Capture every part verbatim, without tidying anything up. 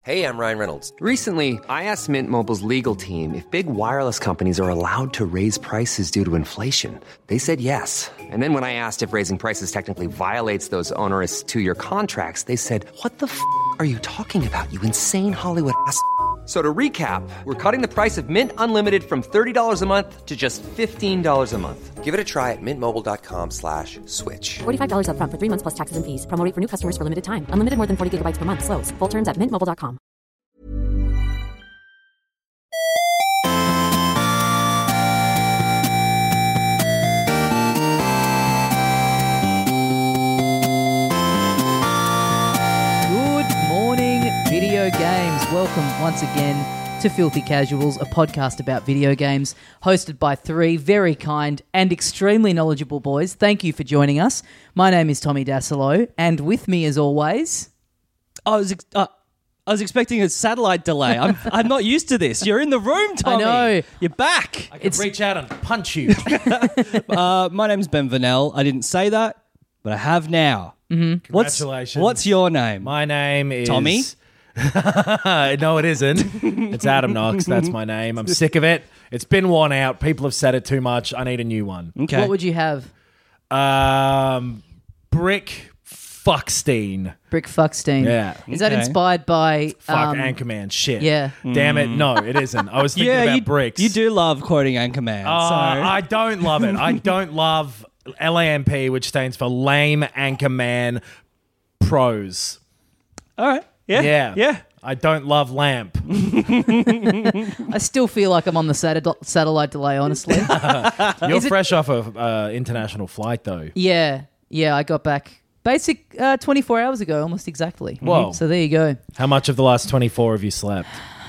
Hey, I'm Ryan Reynolds. Recently, I asked Mint Mobile's legal team if big wireless companies are allowed to raise prices due to inflation. They said yes. And then when I asked if raising prices technically violates those onerous two-year contracts, they said, what the f*** are you talking about, you insane Hollywood ass f- So to recap, we're cutting the price of Mint Unlimited from thirty dollars a month to just fifteen dollars a month. Give it a try at mintmobile.com slash switch. forty-five dollars up front for three months plus taxes and fees. Promo rate for new customers for limited time. Unlimited more than forty gigabytes per month. Slows full terms at mint mobile dot com. Video games. Welcome once again to Filthy Casuals, a podcast about video games, hosted by three very kind and extremely knowledgeable boys. Thank you for joining us. My name is Tommy Dasilo, and with me, as always, I was ex- uh, I was expecting a satellite delay. I'm I'm not used to this. You're in the room, Tommy. I know. You're back. I can reach out and punch you. uh, my name's Ben Vanel. I didn't say that, but I have now. Mm-hmm. Congratulations. What's, what's your name? My name is... Tommy? No, it isn't. It's Adam Knox. That's my name. I'm sick of it. It's been worn out. People have said it too much. I need a new one. Okay. What would you have? Um, Brick Fuckstein. Brick Fuckstein. Yeah. Is that Okay. inspired by... Fuck um, Anchorman. Shit. Yeah. Damn it. No, it isn't. I was thinking yeah, about you, bricks. you do love quoting Anchorman. Uh, so. I don't love it. I don't love L A M P, which stands for Lame Anchorman Pros. All right. Yeah. Yeah. Yeah. I don't love lamp. I still feel like I'm on the sat- satellite delay, honestly. You're Is it- fresh off of uh, international flight, though. yeah. Yeah, I got back basic uh, twenty-four hours ago, almost exactly. Whoa. So there you go. How much of the last twenty-four have you slept?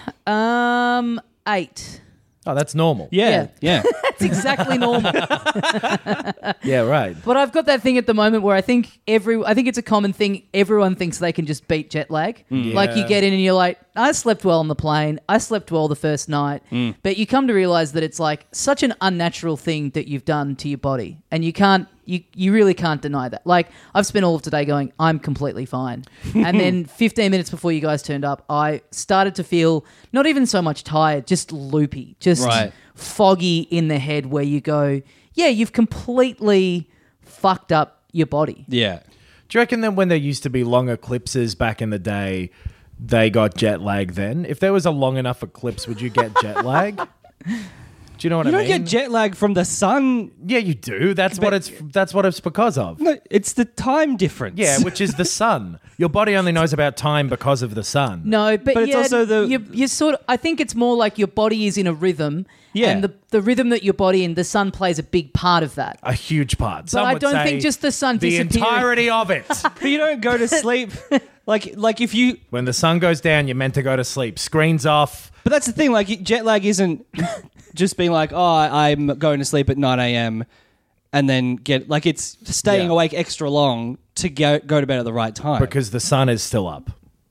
Um, eight. Oh, that's normal. Yeah. Yeah. That's exactly normal. Yeah, right. But I've got that thing at the moment where I think every, I think it's a common thing. Everyone thinks they can just beat jet lag. Like you Yeah. get in and you're like, I slept well on the plane. I slept well the first night. But you come to realize that it's like such an unnatural thing that you've done to your body, and you can't, you you really can't deny that. Like I've spent all of today going, I'm completely fine, and then fifteen minutes before you guys turned up, I started to feel not even so much tired, just loopy, just Right. foggy in the head, where you go, yeah, you've completely fucked up your body. Yeah. Do you reckon that when there used to be long eclipses back in the day, they got jet lag then? If there was a long enough eclipse, would you get jet lag? Do you know what You I don't mean? get jet lag from the sun. Yeah, you do. That's what it's that's what it's because of. No, it's the time difference. Yeah, which is the sun. Your body only knows about time because of the sun. No, but, But it's yeah, also the- you, you sort of. I think it's more like your body is in a rhythm, Yeah. and the the rhythm that your body in, the sun plays a big part of that. A huge part. Some I would don't say think just the sun the disappearing- entirety of it. But you don't go to sleep. like, like if you... When the sun goes down, you're meant to go to sleep. Screens off. But that's the thing, like jet lag isn't just being like, oh, I'm going to sleep at nine a.m. and then get, like it's staying Yeah. awake extra long to go, go to bed at the right time. Because the sun is still up.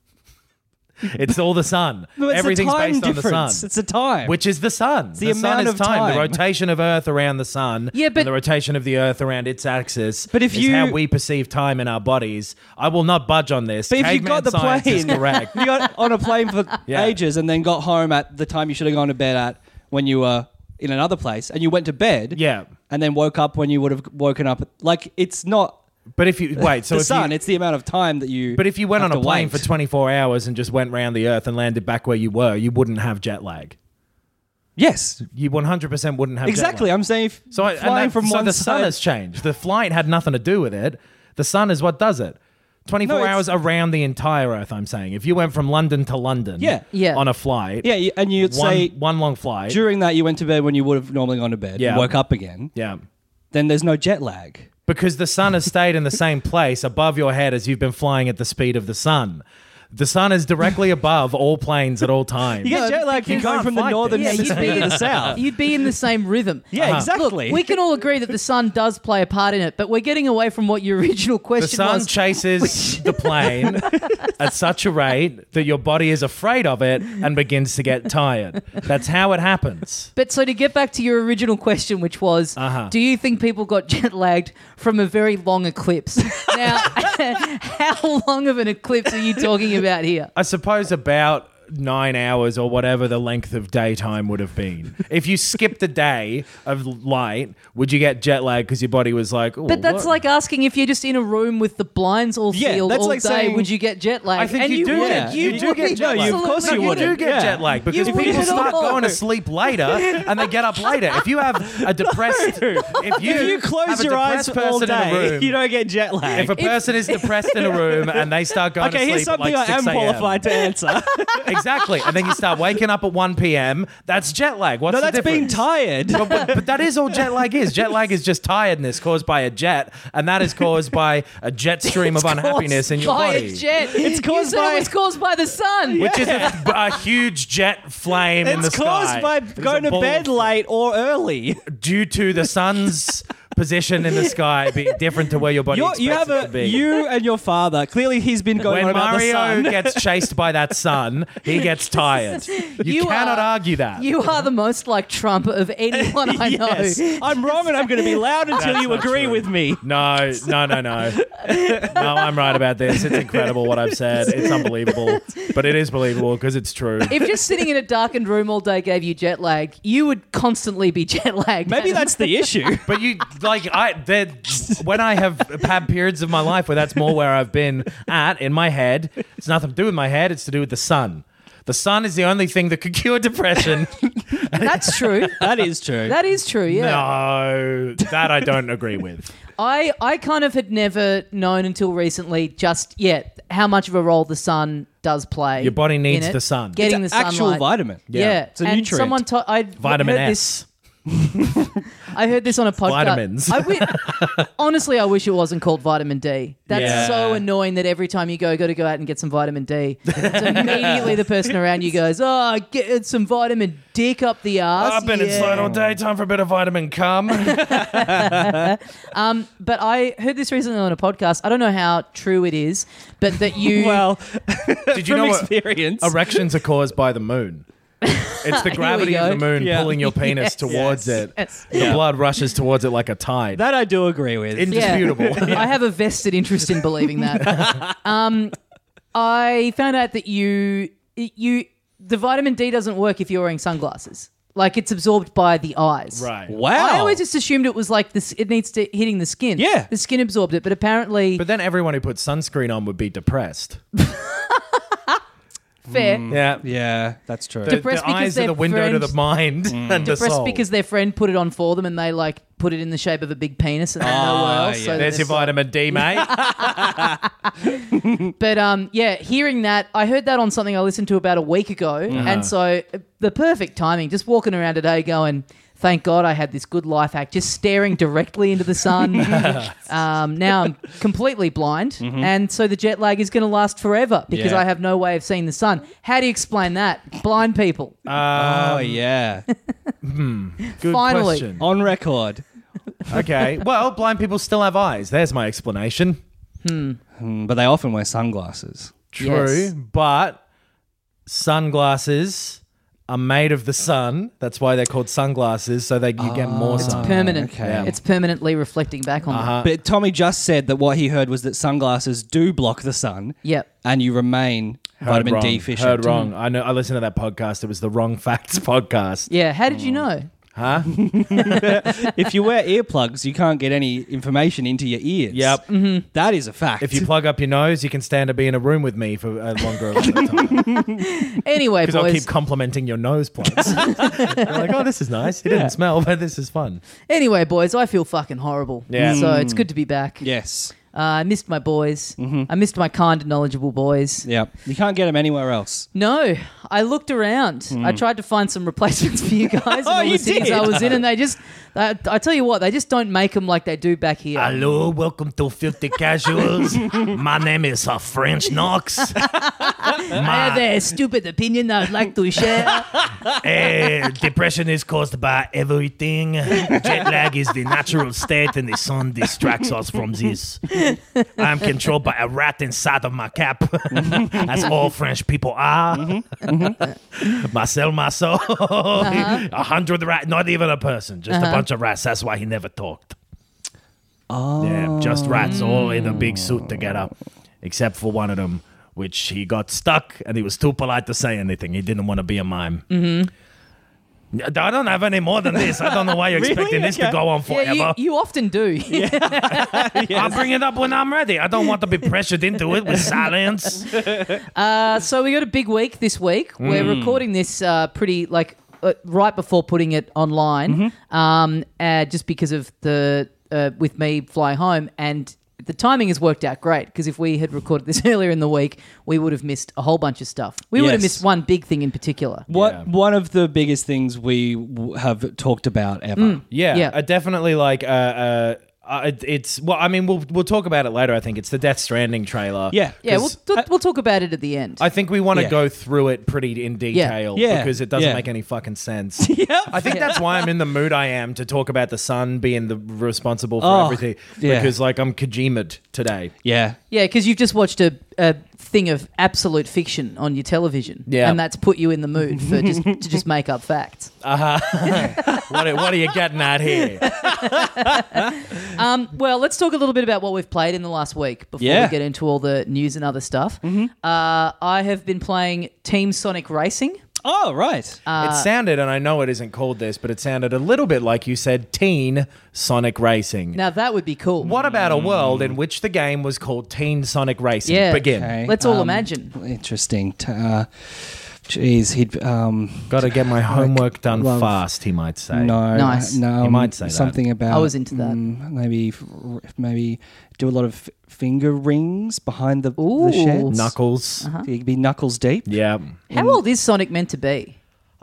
It's all the sun. No, it's Everything's a time based on the difference. sun. It's a time. Which is the sun. the the sun amount is of time. time. The rotation of Earth around the sun. Yeah, but- and the rotation of the Earth around its axis. But if is you- how we perceive time in our bodies. I will not budge on this. But if you Caveman got the science is plane, correct. you got on a plane for Yeah. ages and then got home at the time you should have gone to bed at when you were in another place, and you went to bed, Yeah. and then woke up when you would have woken up. Like it's not But if you wait, so the if sun; you, it's the amount of time that you. but if you went have on a to plane wait. for twenty-four hours and just went round the Earth and landed back where you were, you wouldn't have jet lag. yes, You one hundred percent wouldn't have exactly. Jet lag. I'm saying if So, I, and flying that, from so one the sun side, has changed. The flight had nothing to do with it. The sun is what does it. twenty-four No, it's- hours around the entire Earth, I'm saying. If you went from London to London Yeah. Yeah. on a flight, yeah, you- and you'd one, say one long flight, during that you went to bed when you would have normally gone to bed, Yeah. and woke up again. yeah, Then there's no jet lag. because the sun has stayed in the same place above your head as you've been flying at the speed of the sun. The sun is directly above all planes at all times. You get jet lag from you going can't from the fight northern this. Yeah, you'd hemisphere be to the south. You'd be in the same rhythm. Yeah, Uh-huh. exactly. Look, we can all agree that the sun does play a part in it, but we're getting away from what your original The question sun was. chases the plane at such a rate that your body is afraid of it and begins to get tired. That's how it happens. But so to get back to your original question, which was, Uh-huh. do you think people got jet lagged from a very long eclipse? Now, how long of an eclipse are you talking about here? I suppose about nine hours or whatever the length of daytime would have been. If you skipped a day of light, would you get jet lag because your body was like, oh, But that's what? like asking if you're just in a room with the blinds all Yeah, sealed that's all like day, saying- would you get jet lag? I think and you do would. get- You, you do would. get jet lag. No, you- of course Absolutely you You would. do get Yeah. jet lag because You people would start all. going to sleep later and they get up later. If you have a depressed, if you, If you have close a your eyes depressed all person in a day, room, you don't get jet lag. if a person is depressed in a room and they start going okay, to sleep here's something at like I am six a.m. qualified to answer. Exactly, and then you start waking up at one p.m. That's jet lag. What's no, the that's being difference? tired. but, but, but that is all jet lag is. Jet lag is just tiredness caused by a jet, and that is caused by a jet stream of It's unhappiness in caused your by body. a jet. It's You caused said by- it was caused by the sun. Which is a, a huge jet flame in the It's sky. caused by It's a going to ball bed of- late or early. due to the sun's position in the sky being different to where your body You're, expects you have it to a be. you and your father. Clearly, he's been going when on about the Mario sun. gets chased by that sun, he gets tired. You, You cannot are- argue that. You are the most like Trump of anyone I know. yes, I'm wrong, and I'm going to be loud until That's you not agree true. with me. No, no, no, no. No, I'm right about this. It's incredible what I've said. It's unbelievable. But it is believable because it's true. If just sitting in a darkened room all day gave you jet lag, you would constantly be jet lagged. Maybe Adam. that's the issue. But you, like, I, there- when I have had periods of my life where that's more where I've been at in my head, it's nothing to do with my head, it's to do with the sun. The sun is the only thing that could cure depression. That's true. That is true. That is true. Yeah. No, that I don't agree with. I, I kind of had never known until recently just yet how much of a role the sun does play. Your body needs in it. the sun. Getting It's the an sunlight. actual vitamin. Yeah, Yeah. It's a and nutrient. someone to- I Vitamin heard S. This, I heard this on a podcast. Vitamins. I wi- honestly, I wish it wasn't called vitamin D. That's Yeah. so annoying that every time you go, got to go out and get some vitamin D. It's immediately the person around you goes, "Oh, get some vitamin dick up the ass." I've been yeah. inside all day. Time for a bit of vitamin cum. But I heard this recently on a podcast. I don't know how true it is, but that you Well, Did you from know what experience. erections are caused by the moon? It's the gravity of go. the moon Yeah. pulling your penis Yes. towards Yes. it. Yes. The blood rushes towards it like a tide. that I do agree with. Indisputable. I have a vested interest in believing that. um, I found out that you you the vitamin D doesn't work if you're wearing sunglasses. Like it's absorbed by the eyes. Right. wow. I always just assumed it was like this. It needs to hitting the skin. Yeah. the skin absorbed it, but apparently But then everyone who puts sunscreen on would be depressed. fair. Yeah. yeah, that's true. The, Depressed the because eyes are their the window to friend- the mind and the Depressed soul. because their friend put it on for them, and they like put it in the shape of a big penis, and then nowhere Oh, else. yeah. So There's your that vitamin D, mate. it's- But um, yeah, hearing that, I heard that on something I listened to about a week ago, Uh-huh. and so uh, the perfect timing. Just walking around today, going, "Thank God I had this good life hack." Just staring directly into the sun. um, now I'm completely blind, and so the jet lag is going to last forever because Yeah. I have no way of seeing the sun. How do you explain that? Blind people. oh yeah, Good Finally. question. on record. Okay. Well, blind people still have eyes. There's my explanation. Mm, but they often wear sunglasses. True, Yes. but sunglasses are made of the sun. That's why they're called sunglasses, so they you get more It's sun. permanent. okay. Yeah. It's permanently reflecting back on them. Uh-huh. But Tommy just said that what he heard was that sunglasses do block the sun, Yep. and you remain Heard vitamin wrong. D deficient. Heard wrong. I know. I listened to that podcast. It was the Wrong Facts podcast. Yeah. How did you know? Huh? If you wear earplugs, you can't get any information into your ears. Yep. That is a fact. If you plug up your nose, you can stand to be in a room with me for a longer amount of time. Anyway, Because I'll boys. keep complimenting your nose plugs. You're like, oh, this is nice. It didn't smell, but this is fun. Anyway, boys, I feel fucking horrible. Yeah. So it's good to be back. yes. Uh, I missed my boys. I missed my kind and knowledgeable boys. Yeah. You can't get them anywhere else. No, I looked around. I tried to find some replacements for you guys in all you the cities did? I was in, and they just, I, I tell you what, they just don't make them like they do back here. Hello, welcome to Filthy Casuals. My name is uh, French Knox. I have a stupid opinion I'd like to share. Uh, depression is caused by everything. Jet lag is the natural state, and the sun distracts us from this. I'm controlled by a rat inside of my cap, as all French people are. Marcel Marceau, a hundred rats, not even a person, just a bunch of rats. That's why he never talked. Oh, yeah, just rats, all in a big suit together, except for one of them which he got stuck and he was too polite to say anything. He didn't want to be a mime. Mm-hmm. I don't have any more than this. I don't know why you're Really? expecting this Okay. to go on forever. Yeah, you, you often do. I'll bring it up when I'm ready. I don't want to be pressured into it with silence. Uh, so we got a big week this week. We're recording this uh, pretty like uh, right before putting it online, um, uh, just because of the uh, with me flying home, and the timing has worked out great. Because if we had recorded this earlier in the week, we would have missed a whole bunch of stuff. We would have Yes. missed one big thing in particular. What Yeah. one of the biggest things we w- have talked about ever. Yeah, Yeah. I definitely like. Uh, uh, uh, it, it's well. I mean, we'll we'll talk about it later. I think it's the Death Stranding trailer. Yeah. Yeah, we'll, 'Cause we'll, we'll talk about it at the end. I think we want to Yeah. go through it pretty in detail Yeah. because it doesn't Yeah. make any fucking sense. Yeah. I think that's why I'm in the mood I am to talk about the sun being the responsible for Oh, everything. yeah. Because like I'm Kojima'd today. Yeah. Yeah, because you've just watched a, a thing of absolute fiction on your television, Yeah. and that's put you in the mood for just to just make up facts. What are, what are you getting at here? Um, well, let's talk a little bit about what we've played in the last week before Yeah. we get into all the news and other stuff. Uh, I have been playing Team Sonic Racing. Oh, right. it sounded, and I know it isn't called this, but it sounded a little bit like you said Teen Sonic Racing. Now that would be cool. What about a world in which the game was called Teen Sonic Racing? Yeah. Begin. Okay. Let's all Um, imagine. Interesting. T- Uh, Jeez, he'd um Got to get my homework done love- fast, he might say. no, Nice. no. You might say that. something about. I was into that. mm, maybe, f- maybe do a lot of f- finger rings behind the, Ooh. the sheds. Knuckles. Uh-huh. You'd be knuckles deep. Yeah. How old is Sonic meant to be?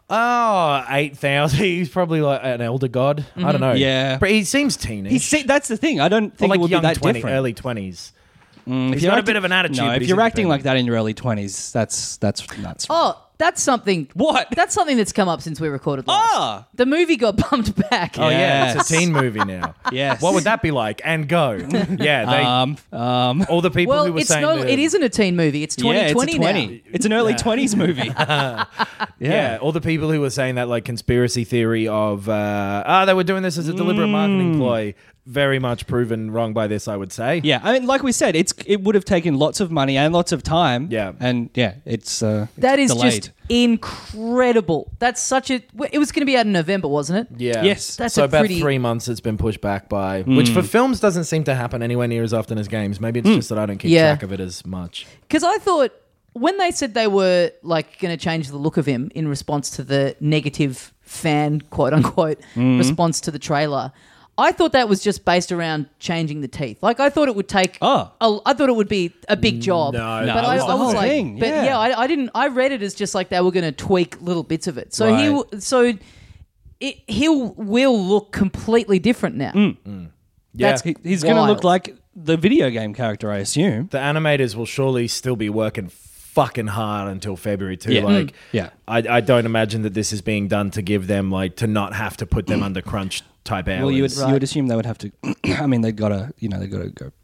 Oh, eight thousand. He's probably like an elder god. I don't know. Yeah. But he seems teenish. He's, see, that's the thing. I don't Or think like it would young be that twenty, different. early twenties. Mm, He's you're got a acting- bit of an attitude, No, but if he's you're acting independent. like that in your early twenties, that's that's nuts. Oh, that's something. What? That's something that's come up since we recorded last. Ah! The movie got bumped back. Oh, yeah. It's a Yes. teen movie now. Yes. What would that be like? And go. Yeah. They, Um, um, all the people Well, who were it's saying no, the- it isn't a teen movie. It's twenty yeah, it's a twenty twenty. now. It's an early twenties movie. Yeah. all the people who were saying that like conspiracy theory of uh, ah they were doing this as a deliberate marketing ploy, very much proven wrong by this, I would say. Yeah, I mean, like we said, it's it would have taken lots of money and lots of time. Yeah. and yeah, it's uh, That is delayed. just incredible. That's such a. It was going to be out in November, wasn't it? Yeah. Yes. That's so a about pretty- three months it's been pushed back by, which for films doesn't seem to happen anywhere near as often as games. Maybe it's just that I don't keep Yeah. track of it as much. Because I thought when they said they were like going to change the look of him in response to the negative fan quote unquote response to the trailer, I thought that was just based around changing the teeth. Like I thought it would take. Oh. a- I thought it would be a big job. No, but no, I, it's I the was whole like, thing, but yeah. yeah, I, I didn't. I read it as just like they were going to tweak little bits of it. So he, Right. w- so it he'll will look completely different now. Yeah. That's- He- he's going to Wild. look like the video game character, I assume. the animators will surely still be working fucking hard until February too. Yeah. Like, Mm. Yeah. I, I don't imagine that this is being done to give them like to not have to put them under crunch type hours. Well, you would, Right. you would assume they would have to. I mean, they've got to, you know, they've got to go.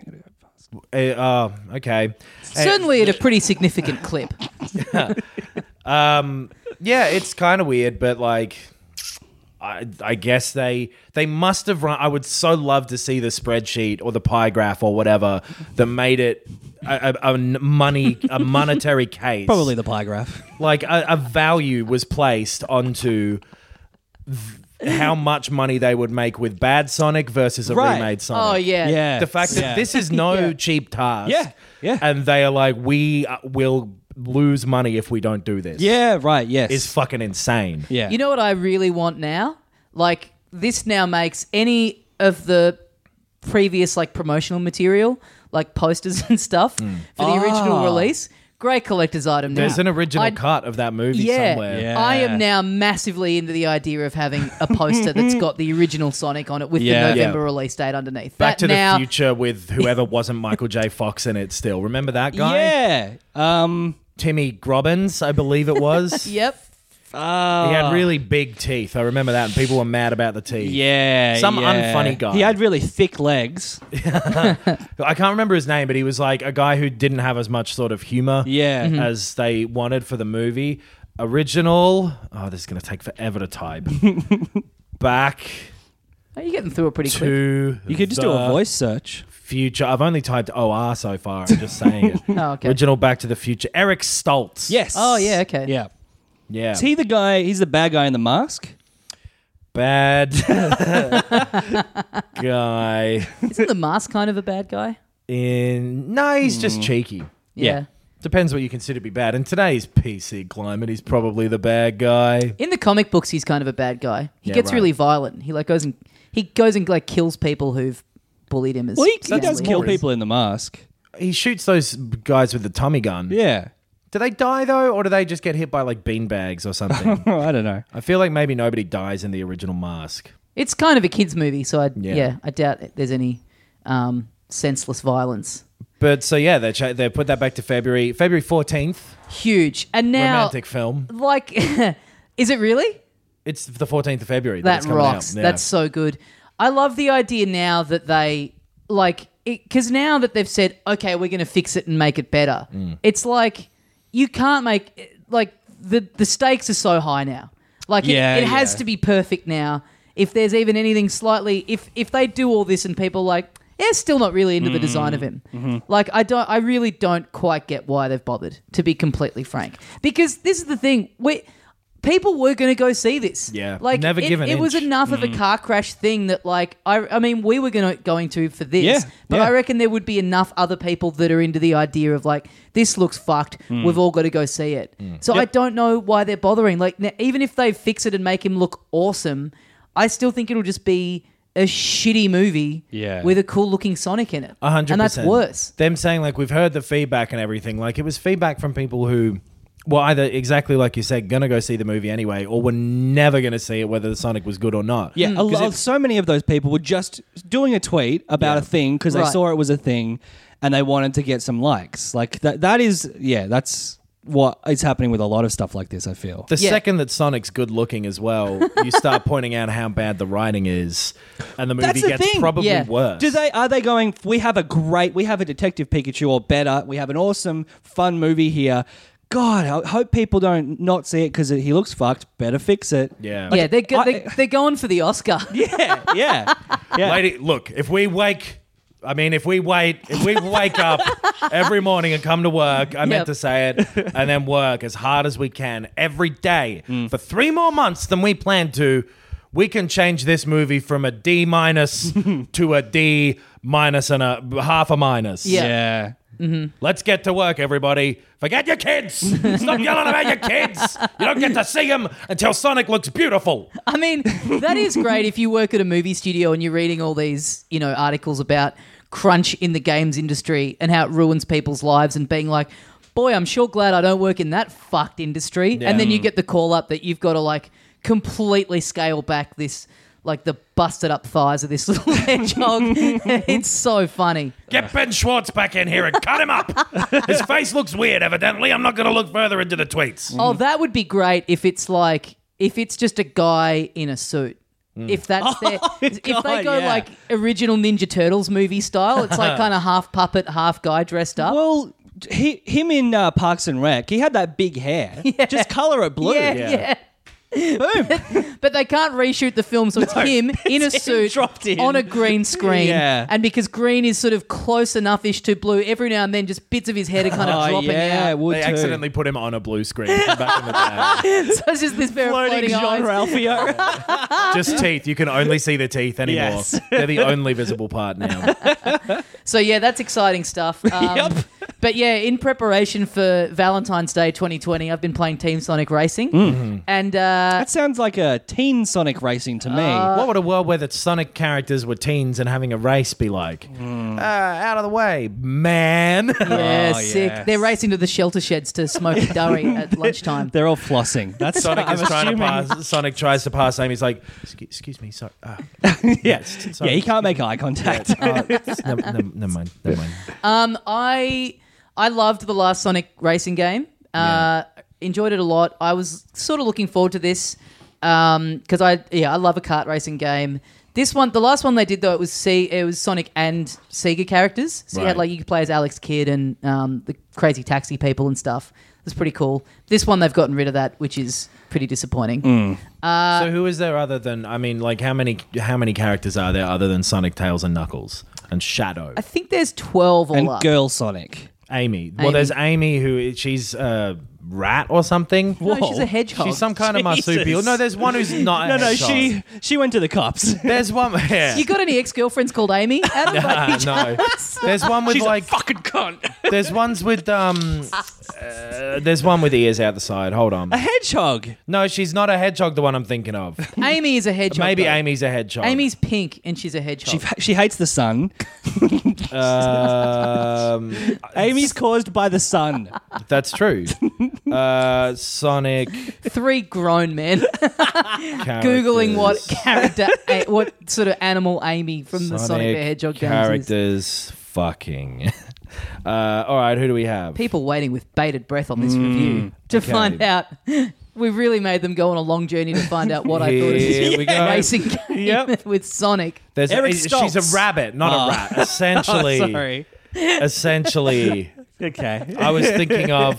Uh, oh, okay. Certainly at a pretty significant clip. Um, yeah, it's kind of weird, but like, I, I guess they they must have run. I would so love to see the spreadsheet or the pie graph or whatever that made it a, a, a money a monetary case. Probably the pie graph. like a, a value was placed onto th- how much money they would make with bad Sonic versus a Right. remade Sonic. Oh yeah. Yeah. The fact that Yeah. this is no Yeah. cheap task. Yeah, yeah. And they are like, we uh, will lose money if we don't do this. Yeah, right, yes. Is fucking insane. yeah. You know what I really want now? Like this now makes any of the previous like promotional material, like posters and stuff for the original Ah. release, great collector's item now. There's an original I'd- cut of that movie Yeah, somewhere. Yeah. I am now massively into the idea of having a poster that's got the original Sonic on it with Yeah. the November Yeah. release date underneath. Back that to now, the Future with whoever wasn't Michael J. Fox in it still. Remember that guy? Yeah. Um, Timmy Grobbins, I believe it was. Yep. uh, He had really big teeth. I remember that, and people were mad about the teeth. Yeah. Some yeah. unfunny guy. He had really thick legs. I can't remember his name, but he was like a guy who didn't have as much sort of humor Yeah. Mhm. as they wanted for the movie. Original. Oh, this is going to take forever to type. Back Oh, you're getting through it pretty quick. to You could just do a the voice search. Future. I've only typed O R so far. I'm just saying it. Oh, okay. Original Back to the Future. Eric Stoltz. Yes. Oh, yeah, okay. Yeah. Yeah. Is he the guy? He's the bad guy in The Mask. Bad guy. Isn't the Mask kind of a bad guy? In no, he's just cheeky. Yeah. Depends what you consider to be bad. In today's P C climate, he's probably the bad guy. In the comic books, he's kind of a bad guy. He Yeah, gets right. really violent. He like goes and he goes and like kills people who've bullied him as. Well, he, he family. does kill Morris. people in The Mask. He shoots those guys with the Tommy gun. Yeah. Do they die though, or do they just get hit by like beanbags or something? Oh, I don't know. I feel like maybe nobody dies in the original Mask. It's kind of a kids' movie, so I Yeah. yeah, I doubt there's any um, senseless violence. But so yeah, they ch- they put that back to February February fourteenth. Huge, and now Romantic film. like, is it really? It's the fourteenth of February. That, That it's coming rocks. out. Yeah. That's so good. I love the idea now that they like because now that they've said, okay, we're going to fix it and make it better. Mm. It's like you can't make like the the stakes are so high now. Like Yeah, it, it has yeah. to be perfect now. If there's even anything slightly, if if they do all this and people are like, yeah, still not really into the design of him. Mm-hmm. Like I don't, I really don't quite get why they've bothered. To be completely frank, because this is the thing, we people were going to go see this. Yeah. like Never it, give an it was inch. enough of a car crash thing that like I, I mean, we were going to going to for this, Yeah, but yeah. I reckon there would be enough other people that are into the idea of like this looks fucked. We've all got to go see it. So I don't know why they're bothering. Like n- even if they fix it and make him look awesome, I still think it'll just be a shitty movie Yeah. with a cool looking Sonic in it. A hundred And that's percent. worse. Them saying like we've heard the feedback and everything. Like it was feedback from people who, well, either exactly like you said, gonna go see the movie anyway, or were never gonna see it, whether the Sonic was good or not. Yeah, a 'Cause lot, it- so many of those people were just doing a tweet about Yeah. a thing because they Right. saw it was a thing and they wanted to get some likes. Like that. That is, yeah, that's what is happening with a lot of stuff like this, I feel. The Yeah. second that Sonic's good looking as well, you start pointing out how bad the writing is, and the movie That's the gets thing. probably Yeah. worse. Do they are they going, we have a great, we have a Detective Pikachu or better, we have an awesome, fun movie here. God, I hope people don't not see it because he looks fucked. Better fix it. Yeah. yeah, they're, go- I- they, they're going for the Oscar. Yeah, yeah, yeah. Lady, look, if we wake, I mean, if we wait, if we wake up every morning and come to work, I Yep. meant to say it, and then work as hard as we can every day for three more months than we planned to, we can change this movie from a D minus to a D minus and a half a minus. Yeah. yeah. Let's get to work, everybody. Forget your kids. Stop yelling about your kids. You don't get to see them until Sonic looks beautiful. I mean, that is great if you work at a movie studio and you're reading all these, you know, articles about crunch in the games industry and how it ruins people's lives and being like, boy, I'm sure glad I don't work in that fucked industry. Yeah. And then you get the call up that you've got to like completely scale back this, like the busted up thighs of this little hedgehog. It's so funny. Get Ben Schwartz back in here and cut him up. His face looks weird, evidently. I'm not going to look further into the tweets. Oh, that would be great if it's like, if it's just a guy in a suit. If that's their, if they God, go yeah. like original Ninja Turtles movie style, it's like kind of half puppet, half guy dressed up. Well, he, him in uh, Parks and Rec, he had that big hair. Just color it blue. yeah, yeah. yeah. Boom. But they can't reshoot the film, so it's him in a it's him suit dropped in. on a green screen. Yeah. And because green is sort of close enough-ish to blue, every now and then just bits of his head are kind of Oh, dropping yeah, out. would They too. accidentally put him on a blue screen from back in the day. So it's just this pair of Floating floating Jean eyes. Ralphio. Just teeth. You can only see the teeth anymore. Yes. They're the only visible part now. So yeah, that's exciting stuff. Um, Yep. But yeah, in preparation for Valentine's Day twenty twenty, I've been playing Team Sonic Racing, Mm-hmm. and uh, That sounds like a teen Sonic racing to me. What would a world where the Sonic characters were teens and having a race be like? Uh, out of the way, man. yeah, Oh, sick. yes. They're racing to the shelter sheds to smoke a durry at lunchtime. They're all flossing. That's Sonic I'm is trying assuming. to pass. Sonic tries to pass him. He's like, "Excuse, excuse me, sorry." Uh, Yeah. sorry. yeah, he can't make eye contact. Uh, no, no, never mind. Never mind. Um, I I loved the last Sonic racing game. Uh, enjoyed it a lot. I was sort of looking forward to this because I yeah I love a kart racing game. This one, the last one they did though, it was C, it was Sonic and Sega characters. So you had Right. like you could play as Alex Kidd and um, the Crazy Taxi people and stuff. It was pretty cool. This one they've gotten rid of that, which is pretty disappointing. so who is there other than? I mean, like how many how many characters are there other than Sonic, Tails, and Knuckles? and Shadow. I think there's twelve all And up. Girl Sonic. Amy. Well, Amy. there's Amy who she's a rat or something. No, she's a hedgehog. She's some kind of Jesus. marsupial. No, there's one who's not. No, a no, hedgehog. she she went to the cops. There's one. Yeah. You got any ex-girlfriends called Amy? Adam, by any no. chance? There's one with She's like. a fucking cunt. There's ones with um. Uh, there's one with ears out the side. Hold on. A hedgehog. No, she's not a hedgehog. The one I'm thinking of. Amy is a hedgehog. Maybe though. Amy's a hedgehog. Amy's pink and she's a hedgehog. She she hates the sun. Um, Amy's caused by the sun. that's true. Uh, Sonic. Three grown men googling what character, a, what sort of animal Amy from the Sonic the Hedgehog games is. characters. Fucking. Uh, all right, who do we have? People waiting with bated breath on this review to okay. find out. We've really made them go on a long journey to find out what I thought of Here this we go. racing game Yep. with Sonic. There's Eric she's Stoltz. a rabbit, not Oh. a rat. Essentially, Oh, sorry. essentially, Okay. I was thinking of.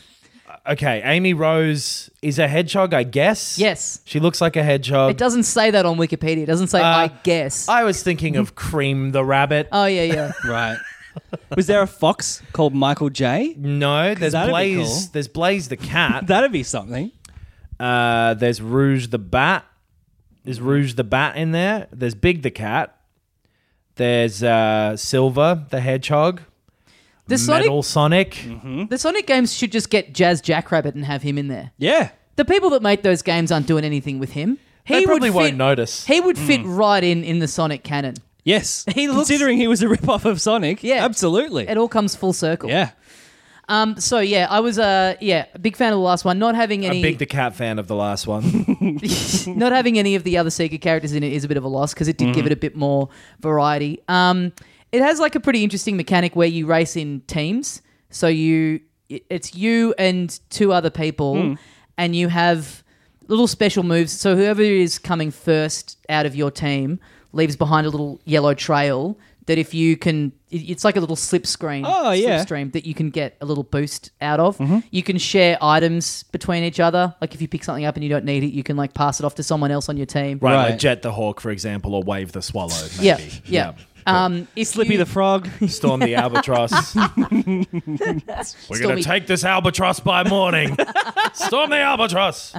Okay, Amy Rose is a hedgehog, I guess. Yes. She looks like a hedgehog. It doesn't say that on Wikipedia. It doesn't say, Uh, I guess. I was thinking of Cream the rabbit. oh, yeah, yeah. Right. Was there a fox called Michael J? No, there's that'd be Blaze. cool. There's Blaze the cat. That'd be something. Uh, there's Rouge the bat. Is Rouge the bat in there? There's Big the cat. There's uh, Silver the hedgehog. The Sonic, Metal Sonic. the Sonic games should just get Jazz Jackrabbit and have him in there. Yeah. The people that make those games aren't doing anything with him. He They probably would won't fit, notice. He would fit right in in the Sonic canon. Yes. He looks- Considering he was a rip-off of Sonic. Yeah. Absolutely. It all comes full circle. Yeah. Um. So yeah, I was uh yeah a big fan of the last one. Not having I'm any a Big the cat fan of the last one. not having any of the other Sega characters in it is a bit of a loss because it did give it a bit more variety. Um, it has like a pretty interesting mechanic where you race in teams. So you, it's you and two other people, and you have little special moves. So whoever is coming first out of your team leaves behind a little yellow trail that if you can, it- it's like a little slip screen. Oh, yeah. Slipstream that you can get a little boost out of. You can share items between each other. Like if you pick something up and you don't need it, you can like pass it off to someone else on your team. Right, Right. like Jet the Hawk, for example, or Wave the Swallow. Maybe. Yeah, yeah. Um, if Slippy you- the Frog. Storm the Albatross. We're Stormy- going to take this albatross by morning. Storm the Albatross.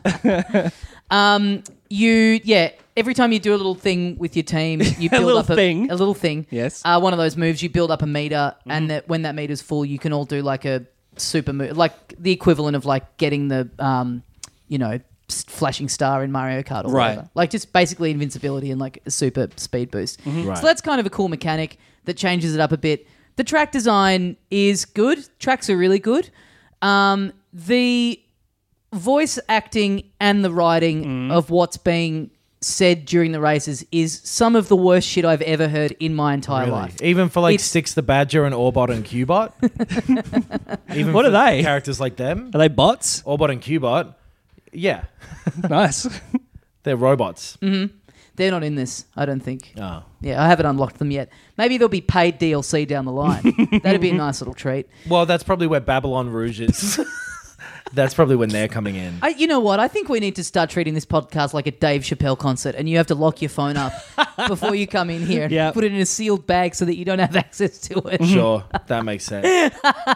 You, yeah, every time you do a little thing with your team, you build little up a thing. A little thing. Yes. Uh, one of those moves, you build up a meter, and that when that meter's full, you can all do like a super move, like the equivalent of like getting the, um, you know, s- flashing star in Mario Kart or Right. whatever. Like just basically invincibility and like a super speed boost. Right. So that's kind of a cool mechanic that changes it up a bit. The track design is good. Tracks are really good. Um, the voice acting and the writing of what's being said during the races is some of the worst shit I've ever heard in my entire life. Even for like It's- Six the Badger and Orbot and Cubot. Even What for are they? Characters like them. Are they bots? Orbot and Cubot. Yeah. Nice. They're robots. They're not in this, I don't think. Oh. Yeah, I haven't unlocked them yet. Maybe there'll be paid D L C down the line. That'd be a nice little treat. Well, that's probably where Babylon Rouge is. That's probably when they're coming in. I, you know what? I think we need to start treating this podcast like a Dave Chappelle concert, and you have to lock your phone up before you come in here and Yeah. put it in a sealed bag so that you don't have access to it. Sure, that makes sense.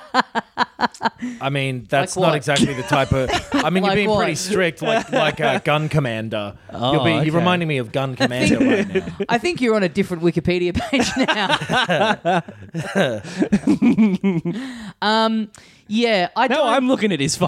I mean, that's Like not what? exactly the type of. I mean, Like you're being what? pretty strict, like like a Gun Commander. you're, being, okay. you're reminding me of Gun Commander right now. I think you're on a different Wikipedia page now. um, yeah, I No, don't. I'm looking at his phone.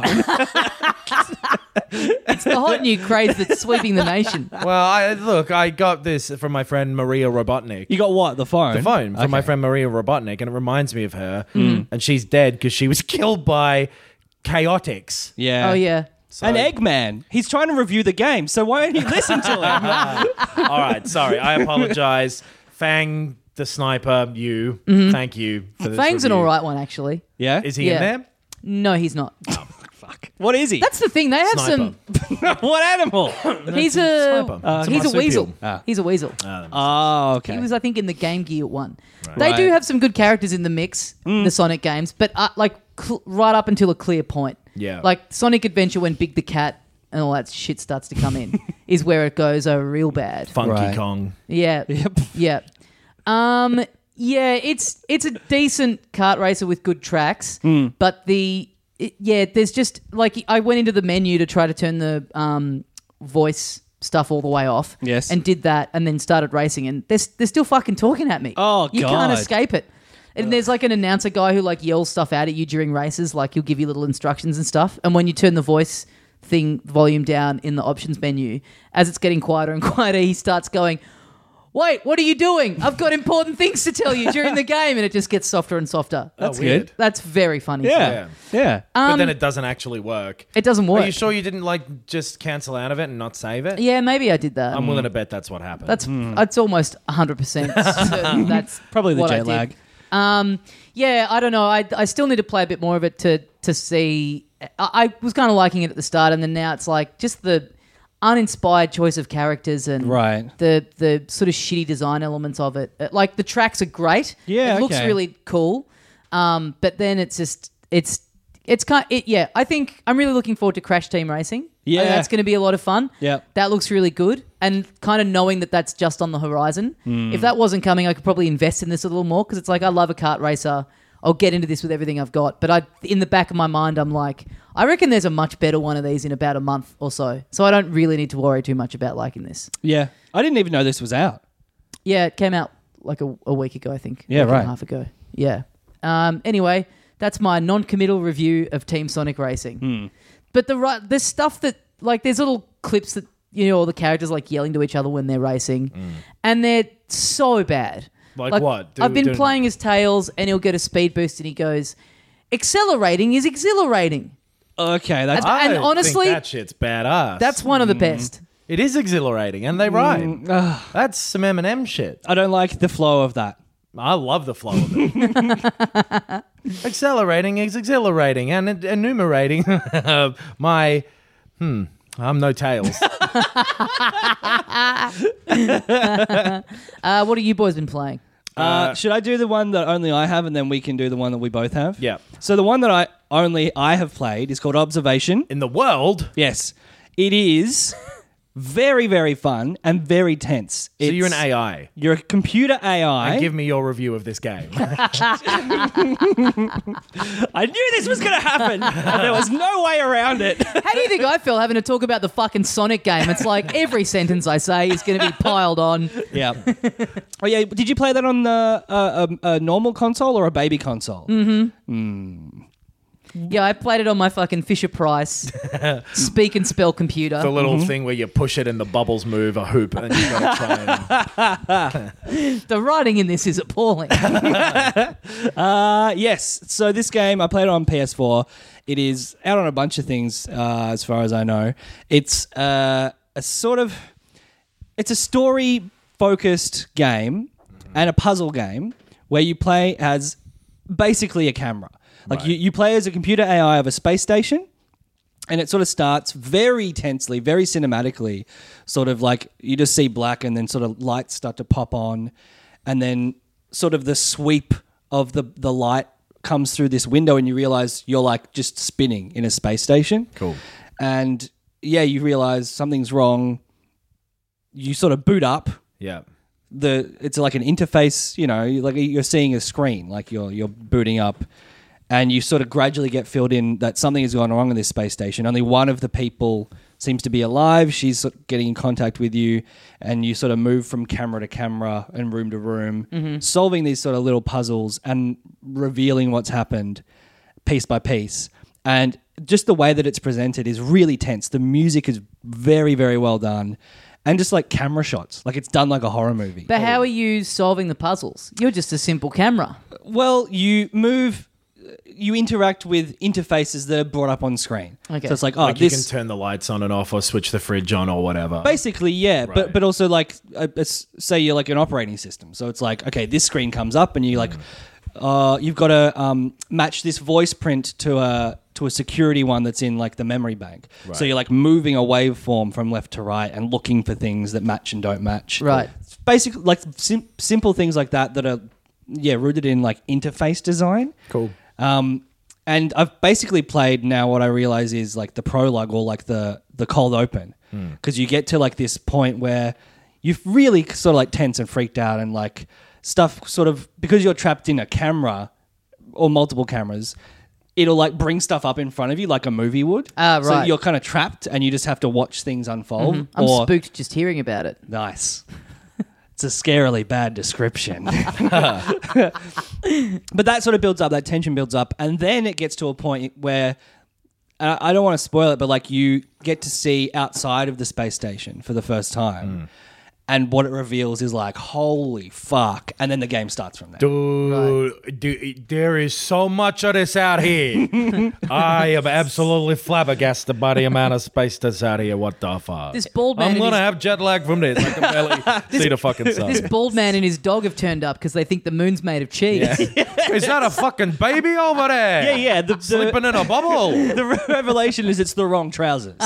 It's the hot new craze that's sweeping the nation. Well, I, look, I got this from my friend Maria Robotnik. You got what? The phone? the phone from my Okay. friend Maria Robotnik, and it reminds me of her. And she's dead because she was killed by Chaotix. Yeah. Oh yeah. So- And Eggman. He's trying to review the game, so why don't you listen to him? All right, sorry, I apologize. Fang the sniper, you. Thank you for this. Fang's an review. all right one actually. Yeah? Is he Yeah. in there? No, he's not. Fuck. What is he? That's the thing. They have Sniper. some. what animal? He's a. sniper. Uh, it's a he's a marsupial. weasel. Ah. He's a weasel. Oh, okay. He was, I think, in the Game Gear one. They Right. do have some good characters in the mix, the Sonic games, but uh, like cl- right up until a clear point. Yeah. Like Sonic Adventure when Big the Cat and all that shit starts to come in is where it goes uh, real bad. Funky Right. Kong. Yeah. Yep. Yeah. Um. Yeah, it's it's a decent kart racer with good tracks, Mm. but the it, yeah, there's just like I went into the menu to try to turn the um, voice stuff all the way off. Yes. and did that, and then started racing, and they're they're still fucking talking at me. Oh, you God. can't escape it. And there's like an announcer guy who like yells stuff out at you during races, like he'll give you little instructions and stuff. And when you turn the voice thing volume down in the options menu, as it's getting quieter and quieter, he starts going, wait, what are you doing? I've got important things to tell you during the game. And it just gets softer and softer. That's weird. good. That's very funny. Yeah. Yeah. but Um, then it doesn't actually work. It doesn't work. Are you sure you didn't like just cancel out of it and not save it? Yeah, maybe I did that. I'm willing to bet that's what happened. That's that's almost one hundred percent certain that's Probably the what I jet did. lag. Um, yeah, I don't know. I, I still need to play a bit more of it to to see. I, I was kind of liking it at the start, and then now it's like just the uninspired choice of characters and Right. the the sort of shitty design elements of it. Uh, Like the tracks are great. Yeah, it looks okay. really cool. Um, but then it's just it's it's kind. It, yeah, I think I'm really looking forward to Crash Team Racing. Yeah. I think that's going to be a lot of fun. Yeah. That looks really good. And kind of knowing that that's just on the horizon. Hmm. If that wasn't coming, I could probably invest in this a little more because it's like I love a kart racer. I'll get into this with everything I've got. But I, in the back of my mind, I'm like, I reckon there's a much better one of these in about a month or so. So I don't really need to worry too much about liking this. Yeah. I didn't even know this was out. Yeah, it came out like a, a week ago, I think. Yeah, week right. And a half ago. Yeah. Um, anyway, that's my non-committal review of Team Sonic Racing. Hmm. But the right, there's stuff that like there's little clips that you know all the characters like yelling to each other when they're racing, and they're so bad. Like what? Do- I've been do- playing as Tails, and he'll get a speed boost, and he goes, "Accelerating is exhilarating." Okay, that's And- I and honestly, think that shit's badass. That's one of the best. It is exhilarating, and they rhyme. Mm, That's some Eminem shit. I don't like the flow of that. I love the flow of it. Accelerating is exhilarating, and en- enumerating my hmm. I'm no Tails. Uh, what have you boys been playing? Uh, should I do the one that only I have, and then we can do the one that we both have? Yeah. So the one that I only I have played is called Observation. In the world, Yes, it is very very fun and very tense. so you're an It's- A I. You're a computer A I. And give me your review of this game. I knew this was going to happen. And there was no way around it. How do you think I feel having to talk about the fucking Sonic game? It's like every sentence I say is going to be piled on. Yeah. Oh yeah. Did you play that on the uh, a, a normal console or a baby console? Mm-hmm. Yeah, I played it on my fucking Fisher Price speak and spell computer. The little thing where you push it and the bubbles move a hoop, and you got to try and The writing in this is appalling. Uh, yes. So this game, I played it on P S four. It is out on a bunch of things, uh, as far as I know. It's uh, a sort of, it's a story-focused game and a puzzle game where you play as basically a camera. Like you, you play as a computer A I of a space station. And it sort of starts very tensely, very cinematically, sort of like you just see black and then sort of lights start to pop on. And then sort of the sweep of the, the light comes through this window and you realize you're like just spinning in a space station. Cool. And yeah, you realize something's wrong. You sort of boot up. yeah. The It's like an interface, you know, like you're seeing a screen, like you're you're booting up. And you sort of gradually get filled in that something has gone wrong in this space station. Only one of the people seems to be alive. She's sort of getting in contact with you, and you sort of move from camera to camera and room to room, solving these sort of little puzzles and revealing what's happened piece by piece. And just the way that it's presented is really tense. The music is very, very well done. And just like camera shots, like it's done like a horror movie. But how are you solving the puzzles? You're just a simple camera. Well, you move... You interact with interfaces that are brought up on screen. Okay. So it's like, oh, Like you this... can turn the lights on and off or switch the fridge on or whatever. Basically, yeah, but Right. but also like, uh, it's- say you're like an operating system. So it's like, okay, this screen comes up and you like, uh, you've got to um, match this voice print to a to a security one that's in like the memory bank. So you're like moving a waveform from left to right and looking for things that match and don't match. Right. It's basically like sim- simple things like that that are yeah rooted in like interface design. Cool. Um, and I've basically played now what I realize is like the prologue or like the, the cold open. Because you get to like this point where you've really sort of like tense and freaked out and like stuff sort of, because you're trapped in a camera or multiple cameras, it'll like bring stuff up in front of you like a movie would. Ah, So right. you're kind of trapped and you just have to watch things unfold. I'm or, spooked just hearing about it. Nice. It's a scarily bad description. But that sort of builds up, that tension builds up, and then it gets to a point where, uh, I don't want to spoil it, but like you get to see outside of the space station for the first time. And what it reveals is like, holy fuck. And then the game starts from there. Dude, dude, there is so much of this out here. I am absolutely flabbergasted by the amount of space that's out here. What the fuck? This bald man I'm and going to his- have jet lag from this. I can barely see the fucking sun. This bald man and his dog have turned up because they think the moon's made of cheese. Is that a fucking baby over there? Yeah, yeah. The, the, Sleeping in a bubble. the re- revelation is it's the wrong trousers.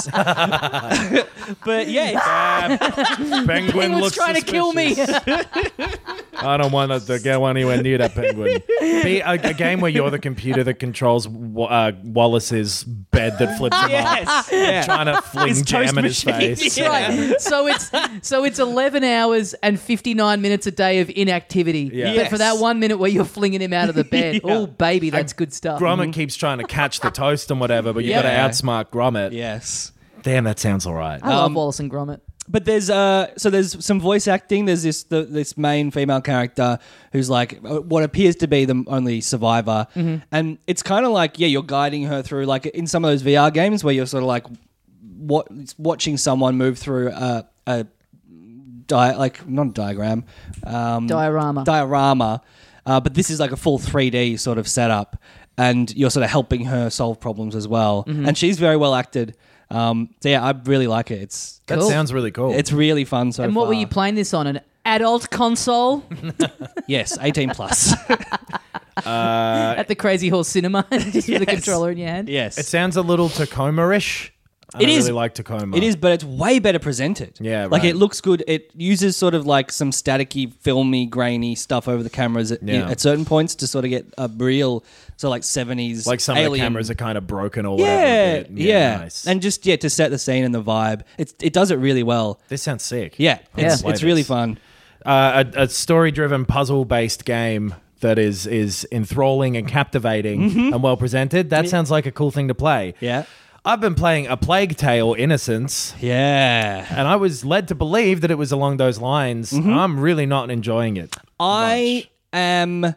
But yeah, Penguin Penguin's looks trying to kill me. suspicious. I don't want to go anywhere near that penguin. Be a, a game where you're the computer that controls Wa- uh, Wallace's bed that flips him yes. off. Yeah. Trying to fling His jam toast in his machine. face. Yeah. Right. So it's so it's eleven hours and fifty-nine minutes a day of inactivity. Yeah. But for Yes. that one minute where you're flinging him out of the bed, Yeah. oh baby, that's good stuff. Gromit keeps trying to catch the toast and whatever, but you Yeah. got to outsmart Gromit. yes. Damn, that sounds all right. I love Um, Wallace and Gromit. But there's uh so there's some voice acting. There's this the, this main female character who's like uh, what appears to be the only survivor, and it's kind of like yeah you're guiding her through like in some of those V R games where you're sort of like what watching someone move through a a di- like not a diagram um, Diorama. diorama, uh, but this is like a full three D sort of setup, and you're sort of helping her solve problems as well, and she's very well acted. Um, so yeah, I really like it. It's That Cool. sounds really cool. it's really fun so And what far. were you playing this on? An adult console Yes, eighteen plus. at the Crazy Horse Cinema, just with a Yes. controller in your hand. Yes, it sounds a little Tacoma-ish. I It don't is- really like Tacoma. it is, but it's way better presented. Yeah, like right. it looks good. It uses sort of like some staticky, filmy, grainy stuff over the cameras at, Yeah. at certain points to sort of get a real, so like seventies, Like some alien. of the cameras are kind of broken or whatever. Yeah, a bit. yeah, Nice. and just yeah to set the scene and the vibe. It's it does it really well. this sounds sick. Yeah, Yeah. it's it's really fun. Uh, a, a story-driven, puzzle-based game that is is enthralling and captivating and well presented. That sounds like a cool thing to play. Yeah, I've been playing A Plague Tale: Innocence, yeah. and I was led to believe that it was along those lines. I'm really not enjoying it. I am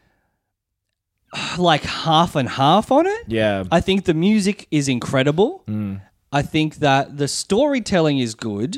like half and half on it. Yeah. I think the music is incredible. I think that the storytelling is good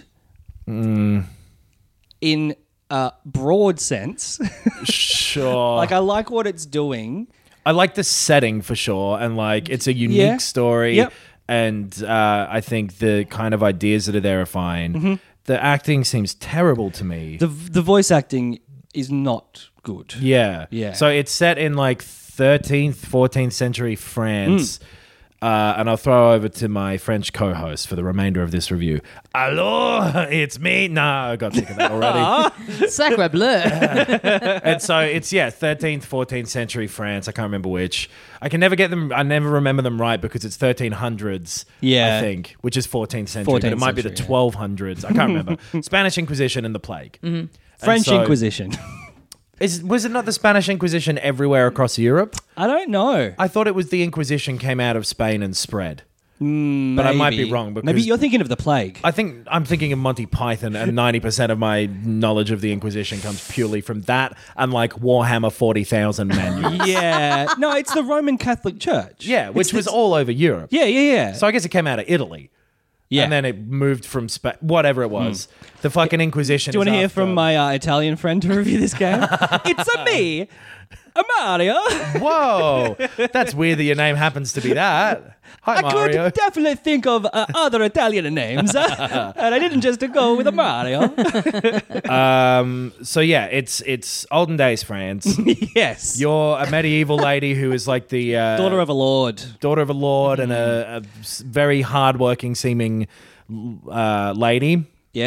in a broad sense. Sure. Like, I like what it's doing. I like the setting for sure, and like it's a unique Yeah. story. Yep. And uh, I think the kind of ideas that are there are fine. The acting seems terrible to me. The the voice acting is not good. yeah, Yeah. So it's set in like thirteenth, fourteenth century France. Uh, and I'll throw over to my French co-host for the remainder of this review. Hello, it's me. Nah, I got sick of that already. Sacre bleu. And so it's yeah, thirteenth, fourteenth century France. I can't remember which. I can never get them. I never remember them right because it's thirteen hundreds. Yeah. I think, which is fourteenth century. But fourteenth it might be the century, yeah. twelve hundreds. I can't remember. Spanish Inquisition and the plague. And French so- Inquisition. Is was it not the Spanish Inquisition everywhere across Europe? I don't know. I thought it was the Inquisition came out of Spain and spread. But I might be Maybe. wrong because Maybe you're thinking of the plague. I think I'm thinking of Monty Python, and ninety percent of my knowledge of the Inquisition comes purely from that and like Warhammer forty thousand manuals. Yeah. No, it's the Roman Catholic Church. Yeah, which It's- was it's- all over Europe. Yeah, yeah, yeah. So I guess it came out of Italy. yeah. And then it moved from Spain, whatever it was. The fucking Inquisition. Do you want is to hear after- from my uh, Italian friend to review this game? It's a me, a Mario. Whoa, that's weird that your name happens to be that. Hi, I Mario. could definitely think of uh, other Italian names, uh, and I didn't just go with a Mario. Um, so yeah, it's it's olden days France. Yes, You're a medieval lady who is like the uh, daughter of a lord. daughter of a lord and a, a s- very hardworking seeming uh, lady. Yes,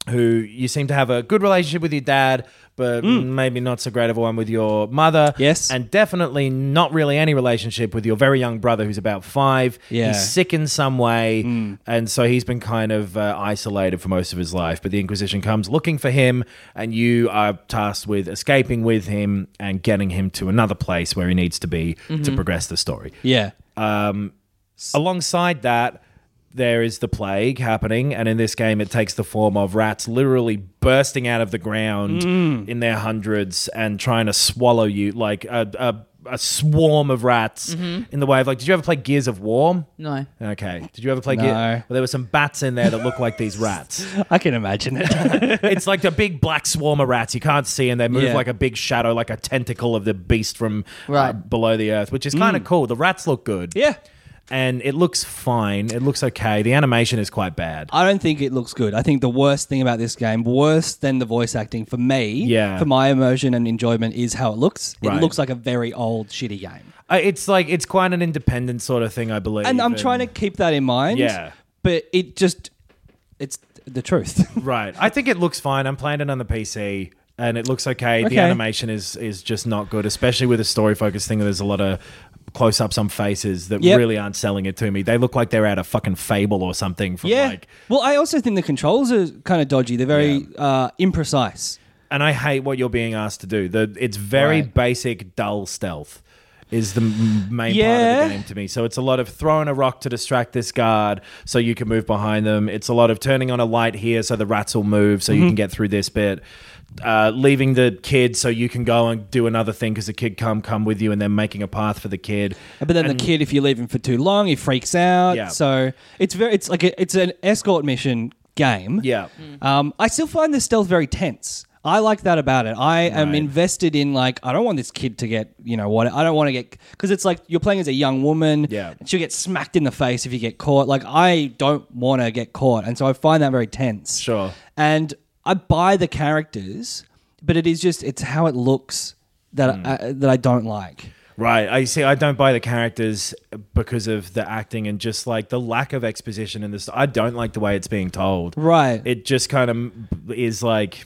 who you seem to have a good relationship with your dad, but maybe not so great of a one with your mother. Yes. And definitely not really any relationship with your very young brother who's about five. Yeah. He's sick in some way, and so he's been kind of uh, isolated for most of his life. But the Inquisition comes looking for him, and you are tasked with escaping with him and getting him to another place where he needs to be to progress the story. Yeah. Um, alongside that, there is the plague happening, and in this game it takes the form of rats literally bursting out of the ground Mm. in their hundreds and trying to swallow you like a, a, a swarm of rats Mm-hmm. in the way of like, did you ever play Gears of War? No. Okay. Did you ever play No. Gears? Well, there were some bats in there that look like these rats. I can imagine it. It's like a big black swarm of rats you can't see, and they move Yeah. like a big shadow, like a tentacle of the beast from uh, Right. below the earth, which is kind of cool. The rats look good. Mm. yeah. And it looks fine. It looks okay. The animation is quite bad. I don't think it looks good. I think the worst thing about this game, worse than the voice acting for me, Yeah. for my immersion and enjoyment, is how it looks. It Right. looks like a very old, shitty game. Uh, it's like it's quite an independent sort of thing, I believe. And I'm trying to keep that in mind. Yeah. But it just, it's the truth. right. I think it looks fine. I'm playing it on the P C, and it looks okay. Okay. The animation is is just not good, especially with a story focused thing. There's a lot of close ups on faces that Yep. really aren't selling it to me. They look like they're out of fucking Fable or something. From yeah. like, well, I also think the controls are kind of dodgy. They're very uh, imprecise. and I hate what you're being asked to do. The it's very Right. basic, dull stealth. Is the m- main part Yeah. of the game to me. So it's a lot of throwing a rock to distract this guard so you can move behind them. It's a lot of turning on a light here so the rats will move so Mm-hmm. you can get through this bit. Uh, leaving the kid so you can go and do another thing because the kid come come with you, and then making a path for the kid. But then the kid, if you leave him for too long, he freaks out. Yeah. So it's very, it's like a, it's an escort mission game. Yeah. Um, I still find the stealth very tense. I like that about it. I am Right. invested in like I don't want this kid to get you know what I don't want to get because it's like you're playing as a young woman. Yeah. and she'll get smacked in the face if you get caught. Like I don't want to get caught, and so I find that very tense. Sure. And I buy the characters, but it is just it's how it looks that Hmm. I, that I don't like. Right. I see. I don't buy the characters because of the acting and just like the lack of exposition in this. I don't like the way it's being told. Right. It just kind of is like,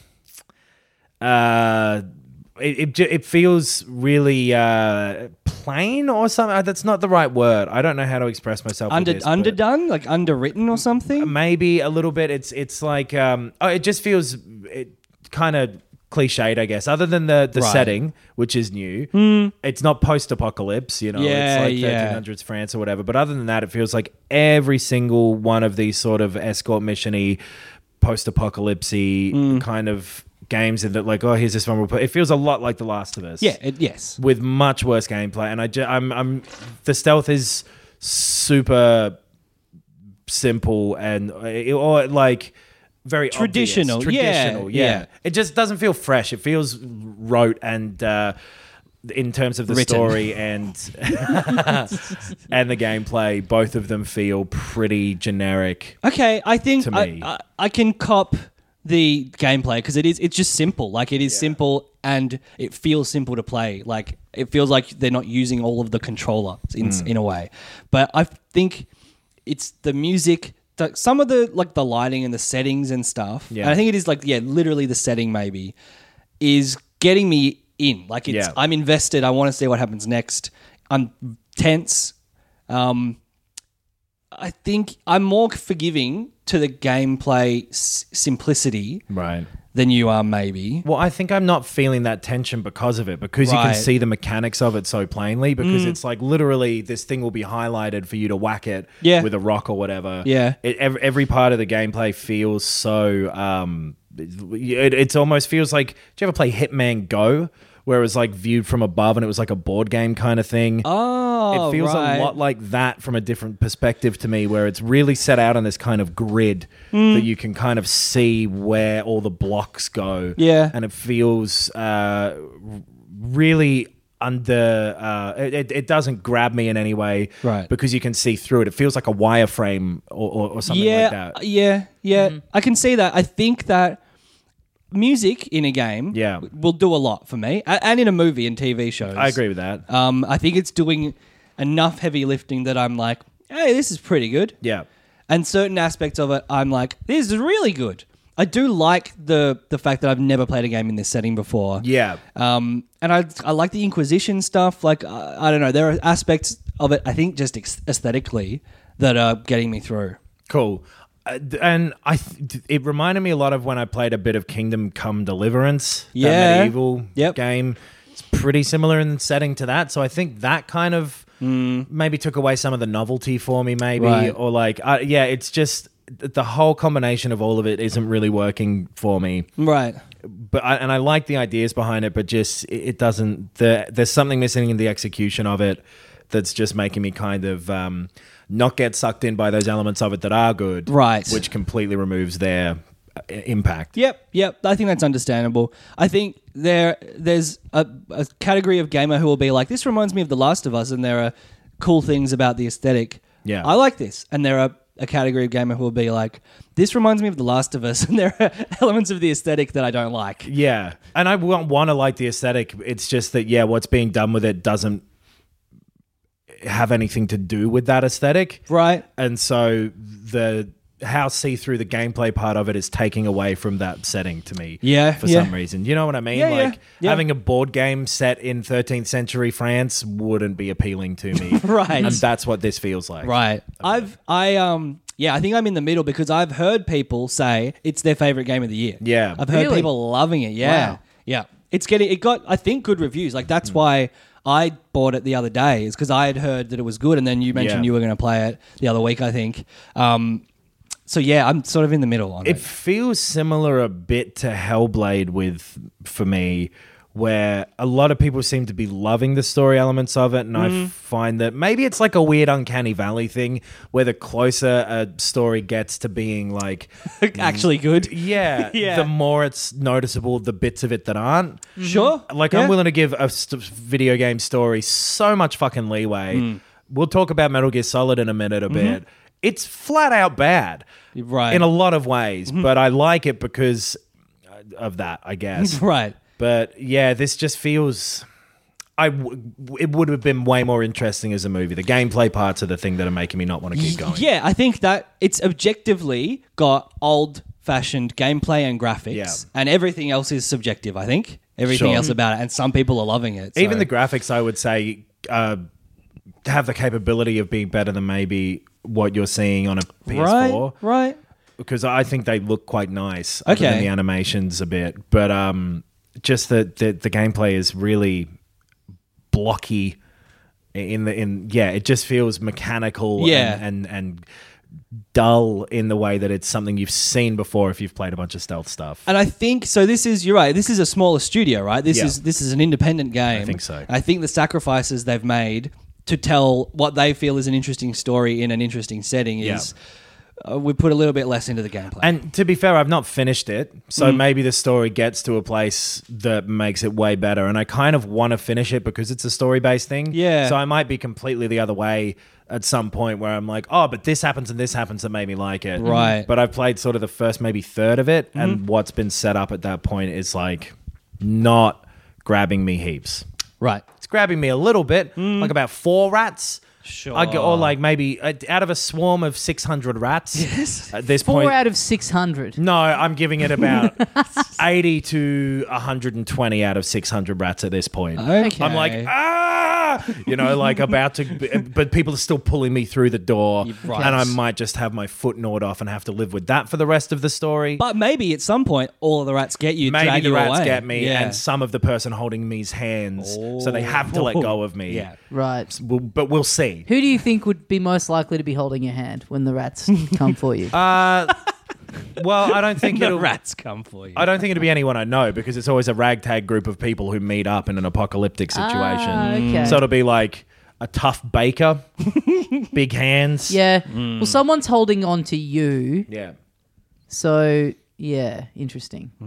uh, it it, ju- it feels really uh, plain or something. That's not the right word. I don't know how to express myself. with Under this, but underdone, like underwritten or something. maybe a little bit. It's it's like um, oh, it just feels it kind of cliched, I guess. Other than the the Right. setting, which is new, it's not post-apocalypse. You know, Yeah, it's like yeah. thirteen hundreds France or whatever. But other than that, it feels like every single one of these sort of escort mission-y, post-apocalypse-y Mm. kind of games that like, oh, here's this one. We'll play. It feels a lot like The Last of Us. Yeah. It, yes. with much worse gameplay, and I ju- I'm I'm the stealth is super simple and uh, or like very obvious. Traditional, yeah, traditional, yeah. yeah. It just doesn't feel fresh. It feels rote and. Uh, in terms of the Written. story and and the gameplay, both of them feel pretty generic. Okay, I think To I, me. I, I can cop the gameplay because it is it's just simple. Like it is simple and it feels simple to play. Like it feels like they're not using all of the controller in Mm. in a way. But I think it's the music, the, some of the like the lighting and the settings and stuff. Yeah. And I think it is like yeah, literally the setting maybe is getting me in. Like it's Yeah. I'm invested. I want to see what happens next. I'm tense. Um, I think I'm more forgiving to the gameplay s- simplicity Right. than you are, maybe. Well, I think I'm not feeling that tension because of it, because you Right. can see the mechanics of it so plainly, because it's like literally this thing will be highlighted for you to whack it Yeah. with a rock or whatever. Yeah. It, every, every part of the gameplay feels so... Um, it, it almost feels like... Do you ever play Hitman Go? Where it was like viewed from above and it was like a board game kind of thing. Oh, It feels right. a lot like that from a different perspective to me, where it's really set out on this kind of grid Hmm. that you can kind of see where all the blocks go. Yeah. And it feels uh, really under... Uh, it, it doesn't grab me in any way. Right. Because you can see through it. It feels like a wireframe or, or, or something yeah, like that. Yeah, yeah. I can see that. I think that music in a game Yeah. will do a lot for me, a- and in a movie and T V shows. I agree with that. Um, I think it's doing enough heavy lifting that I'm like, hey, this is pretty good. Yeah. And certain aspects of it, I'm like, this is really good. I do like the the fact that I've never played a game in this setting before. Yeah. Um, and I I like the Inquisition stuff. Like I, I don't know, there are aspects of it I think just ex- aesthetically that are getting me through. Cool. Uh, and I, th- it reminded me a lot of when I played a bit of Kingdom Come Deliverance, Yeah. that medieval Yep. game. It's pretty similar in setting to that. So I think that kind of maybe took away some of the novelty for me, maybe, Right. or like, uh, yeah, it's just the whole combination of all of it isn't really working for me. Right. But I, and I like the ideas behind it, but just it, it doesn't. The, there's something missing in the execution of it that's just making me kind of um, not get sucked in by those elements of it that are good, Right. Which completely removes their uh, impact. Yep, yep. I think that's understandable. I think there there's a, a category of gamer who will be like, this reminds me of The Last of Us, and there are cool things about the aesthetic. Yeah. I like this. And there are a category of gamer who will be like, this reminds me of The Last of Us, and there are elements of the aesthetic that I don't like. Yeah, and I want to like the aesthetic. It's just that yeah, what's being done with it doesn't have anything to do with that aesthetic, Right. and so the how see-through the gameplay part of it is taking away from that setting to me. Yeah, for yeah. some reason. You know what I mean? Yeah, yeah, like yeah. having a board game set in thirteenth century France wouldn't be appealing to me. Right. And that's what this feels like. Right. I've I um yeah, I think I'm in the middle because I've heard people say it's their favorite game of the year. Yeah. I've heard Really? people loving it. Yeah. Wow. Yeah. It's getting it got I think good reviews. Like that's why I bought it the other day is because I had heard that it was good and then you mentioned Yeah. you were going to play it the other week, I think. Um so yeah, I'm sort of in the middle on It it. feels similar a bit to Hellblade with for me, where a lot of people seem to be loving the story elements of it, and Mm-hmm. I find that maybe it's like a weird uncanny valley thing where the closer a story gets to being like Actually good. yeah, Yeah. the more it's noticeable the bits of it that aren't. Sure. Like Yeah. I'm willing to give a st- video game story so much fucking leeway. Mm. We'll talk about Metal Gear Solid in a minute a bit. It's flat out bad, Mm-hmm. Right. in a lot of ways, but I like it because of that, I guess. Right. But yeah, this just feels. I w- it would have been way more interesting as a movie. The gameplay parts are the thing that are making me not want to keep going. Yeah, I think that it's objectively got old-fashioned gameplay and graphics, Yeah. and everything else is subjective. I think everything Sure. else about it, and some people are loving it. so- Even the graphics, I would say, uh, have the capability of being better than maybe what you're seeing on a P S four. right, right. Because I think they look quite nice. Other Okay. than the animations a bit, but um, just the, the the gameplay is really blocky. In the in yeah, it just feels mechanical. Yeah. and, and and dull in the way that it's something you've seen before if you've played a bunch of stealth stuff. And I think so. This is you're right. This is a smaller studio, right? This Yeah. is this is an independent game. I think so. I think the sacrifices they've made to tell what they feel is an interesting story in an interesting setting is uh, we put a little bit less into the gameplay. And to be fair, I've not finished it, so Mm. maybe the story gets to a place that makes it way better. And I kind of want to finish it because it's a story-based thing. Yeah. So I might be completely the other way at some point where I'm like, oh, but this happens and this happens that made me like it. Right. But I've played sort of the first maybe third of it, and what's been set up at that point is like not grabbing me heaps. right. It's grabbing me a little bit, like about four rats. Sure. I go, or like maybe uh, out of a swarm of six hundred rats. Yes. At this Four point, out of six hundred. no, I'm giving it about eighty to one hundred twenty out of six hundred rats at this point. Okay. I'm like, ah, you know, like about to, but people are still pulling me through the door, Right. and I might just have my foot gnawed off and have to live with that for the rest of the story. But maybe at some point, all of the rats get you. Maybe drag the you rats away. get me, Yeah. and some of the person holding me's hands, so they have to let go of me. Yeah. Right. We'll- but we'll see. Who do you think would be most likely to be holding your hand when the rats come for you? Uh, well, I don't think The it'll. rats come for you. I don't think it'll be anyone I know because it's always a ragtag group of people who meet up in an apocalyptic situation. Ah, okay. So it'll be like a tough baker, big hands. Yeah. Well, someone's holding on to you. Yeah. So, yeah, interesting.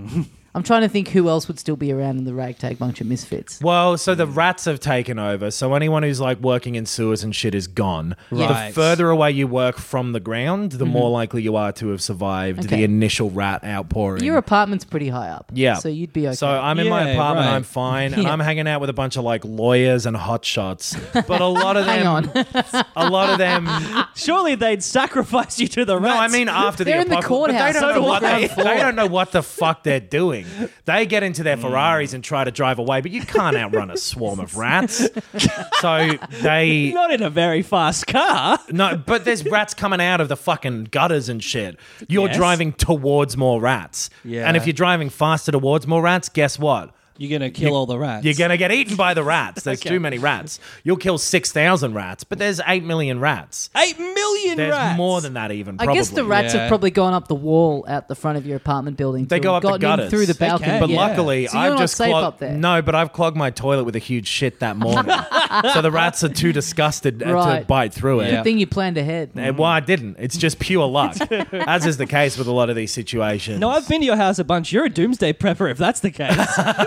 I'm trying to think who else would still be around in the ragtag bunch of misfits. Well, so the rats have taken over. So anyone who's like working in sewers and shit is gone. Right. The further away you work from the ground, the more likely you are to have survived Okay. the initial rat outpouring. Your apartment's pretty high up. Yeah. So you'd be okay. So I'm in my Yeah, apartment, right. I'm fine, and Yeah. I'm hanging out with a bunch of like lawyers and hotshots. But a lot of Hang them, on. a lot of them. Surely they'd sacrifice you to the rats. No, I mean after They're the in the apocalypse. But courthouse. they don't So know do what I. they, they don't know what the fuck they're doing. They get into their Ferraris and try to drive away, but you can't outrun a swarm of rats. So they not in a very fast car. no, but there's rats coming out of the fucking gutters and shit. You're Yes. driving towards more rats. Yeah. And if you're driving faster towards more rats, guess what? You're gonna kill all the rats. You're going to get eaten by the rats. There's Okay. too many rats. You'll kill six thousand rats, but there's eight million rats. eight million There's rats. more than that even, I probably. guess the rats Yeah. have probably gone up the wall out the front of your apartment building. They to go have up the gotten in gutters. through the They balcony. can, But yeah. luckily, So you're I've not just safe clog- up there. No, but I've clogged my toilet with a huge shit that morning. So the rats are too disgusted uh, to Right. bite through it. Yeah. Good thing you planned ahead. And, well, I didn't. It's just pure luck, as is the case with a lot of these situations. No, I've been to your house a bunch. You're a doomsday prepper if that's the case.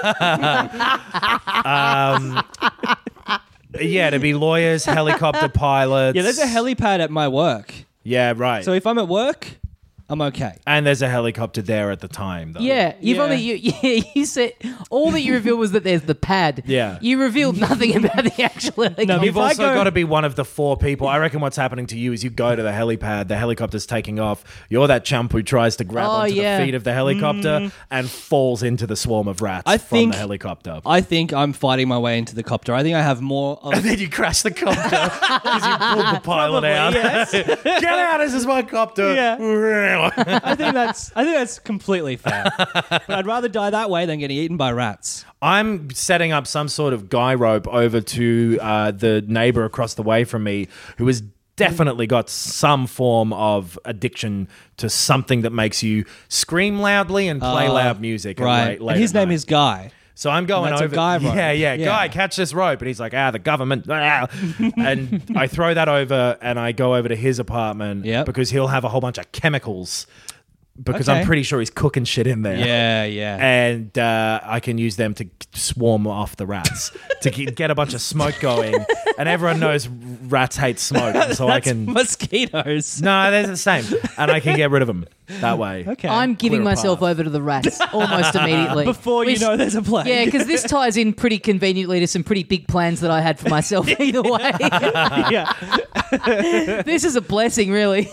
Yeah, to be lawyers, helicopter pilots. yeah, there's a helipad at my work. Yeah, right. So if I'm at work, I'm okay. and there's a helicopter there at the time, though. Yeah, you've Yeah. only you, yeah, you said all that you revealed was that there's the pad. Yeah. you revealed nothing about the actual helicopter. You've If I also go- got to be one of the four people. I reckon what's happening to you is you go to the helipad, the helicopter's taking off. You're that chump who tries to grab Oh, onto yeah. the feet of the helicopter and falls into the swarm of rats I from think- the helicopter. I think I'm fighting my way into the copter. I think I have more of And then you crash the copter because you pulled the pilot Probably, out. yes. Get out! This is my copter. I think that's I think that's completely fair. But I'd rather die that way than getting eaten by rats. I'm setting up some sort of guy rope over to uh, the neighbor across the way from me who has definitely got some form of addiction to something that makes you scream loudly and play Uh, loud music. at Right. late- late and his at name night. is Guy. So I'm going And that's a over. guy rope. Yeah, yeah, Yeah. Guy, catch this rope. And he's like, ah, the government. Ah. And I throw that over and I go over to his apartment Yep. because he'll have a whole bunch of chemicals because Okay. I'm pretty sure he's cooking shit in there. Yeah, yeah. And uh, I can use them to swarm off the rats to ge- get a bunch of smoke going. And everyone knows rats hate smoke, and so I That's can. mosquitoes. No, they're the same, and I can get rid of them that way. Okay. I'm giving Clear a myself path. over to the rats almost immediately. Before you Which- know there's a plague. Yeah, because this ties in pretty conveniently to some pretty big plans that I had for myself either way. yeah. This is a blessing, really.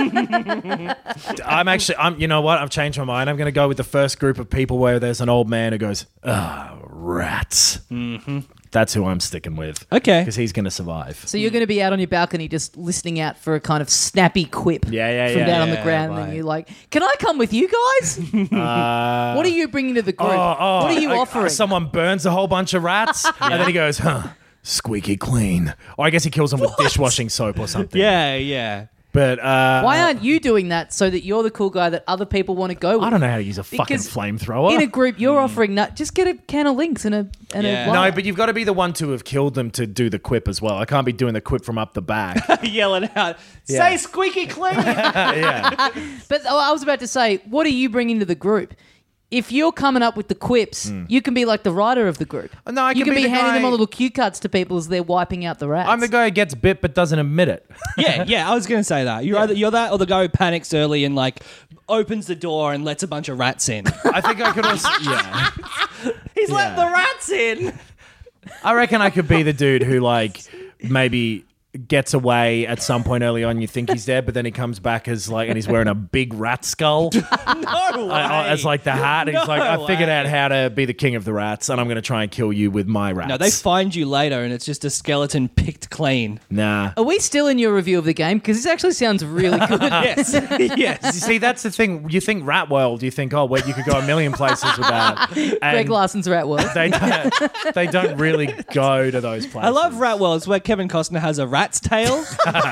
I'm actually, I'm. You know what? I've changed my mind. I'm going to go with the first group of people where there's an old man who goes, "Ah, rats." Mm-hmm. That's who I'm sticking with. Okay. because he's going to survive. So you're going to be out on your balcony just listening out for a kind of snappy quip Yeah, yeah, from yeah. down on the Yeah, ground. And right. then you're like, can I come with you guys? Uh, What are you bringing to the group? oh, oh, what are you uh, offering? Someone burns a whole bunch of rats, and then he goes, "Huh, squeaky clean." Or I guess he kills them with dishwashing soap or something. Yeah, yeah. But uh, Why aren't you doing that so that you're the cool guy that other people want to go with? I don't know how to use a fucking Because flamethrower. In a group, you're offering nut. Just get a can of Lynx and a and Yeah. a No, wire. but you've got to be the one to have killed them to do the quip as well. I can't be doing the quip from up the back. Yelling out, Yeah. say squeaky clean. yeah. But oh, I was about to say, what are you bringing to the group? If you're coming up with the quips, you can be like the writer of the group. Hmm. No, I you can can be be the handing them guy- on little cue cards to people as they're wiping out the rats. I'm the guy who gets bit but doesn't admit it. yeah, yeah. I was gonna say that. You're either you're that or the guy who panics early and like opens the door and lets a bunch of rats in. I think I could also. Yeah. He's let Yeah. the rats in. I reckon I could be the dude who, like, maybe gets away at some point early on. You think he's dead, but then he comes back as like, and he's wearing a big rat skull. No way. Uh, As like the hat. And he's No like, I figured way. out how to be the king of the rats, and I'm going to try and kill you with my rats. No, they find you later and it's just a skeleton picked clean. nah. Are we still in your review of the game? Because this actually sounds really good. Yes, yes. You see, that's the thing. You think Rat World, you think, oh, wait, you could go a million places with that. Greg And Larson's Rat World. they don't, they don't really go to those places. I love Rat World. It's where Kevin Costner has a rat's tail.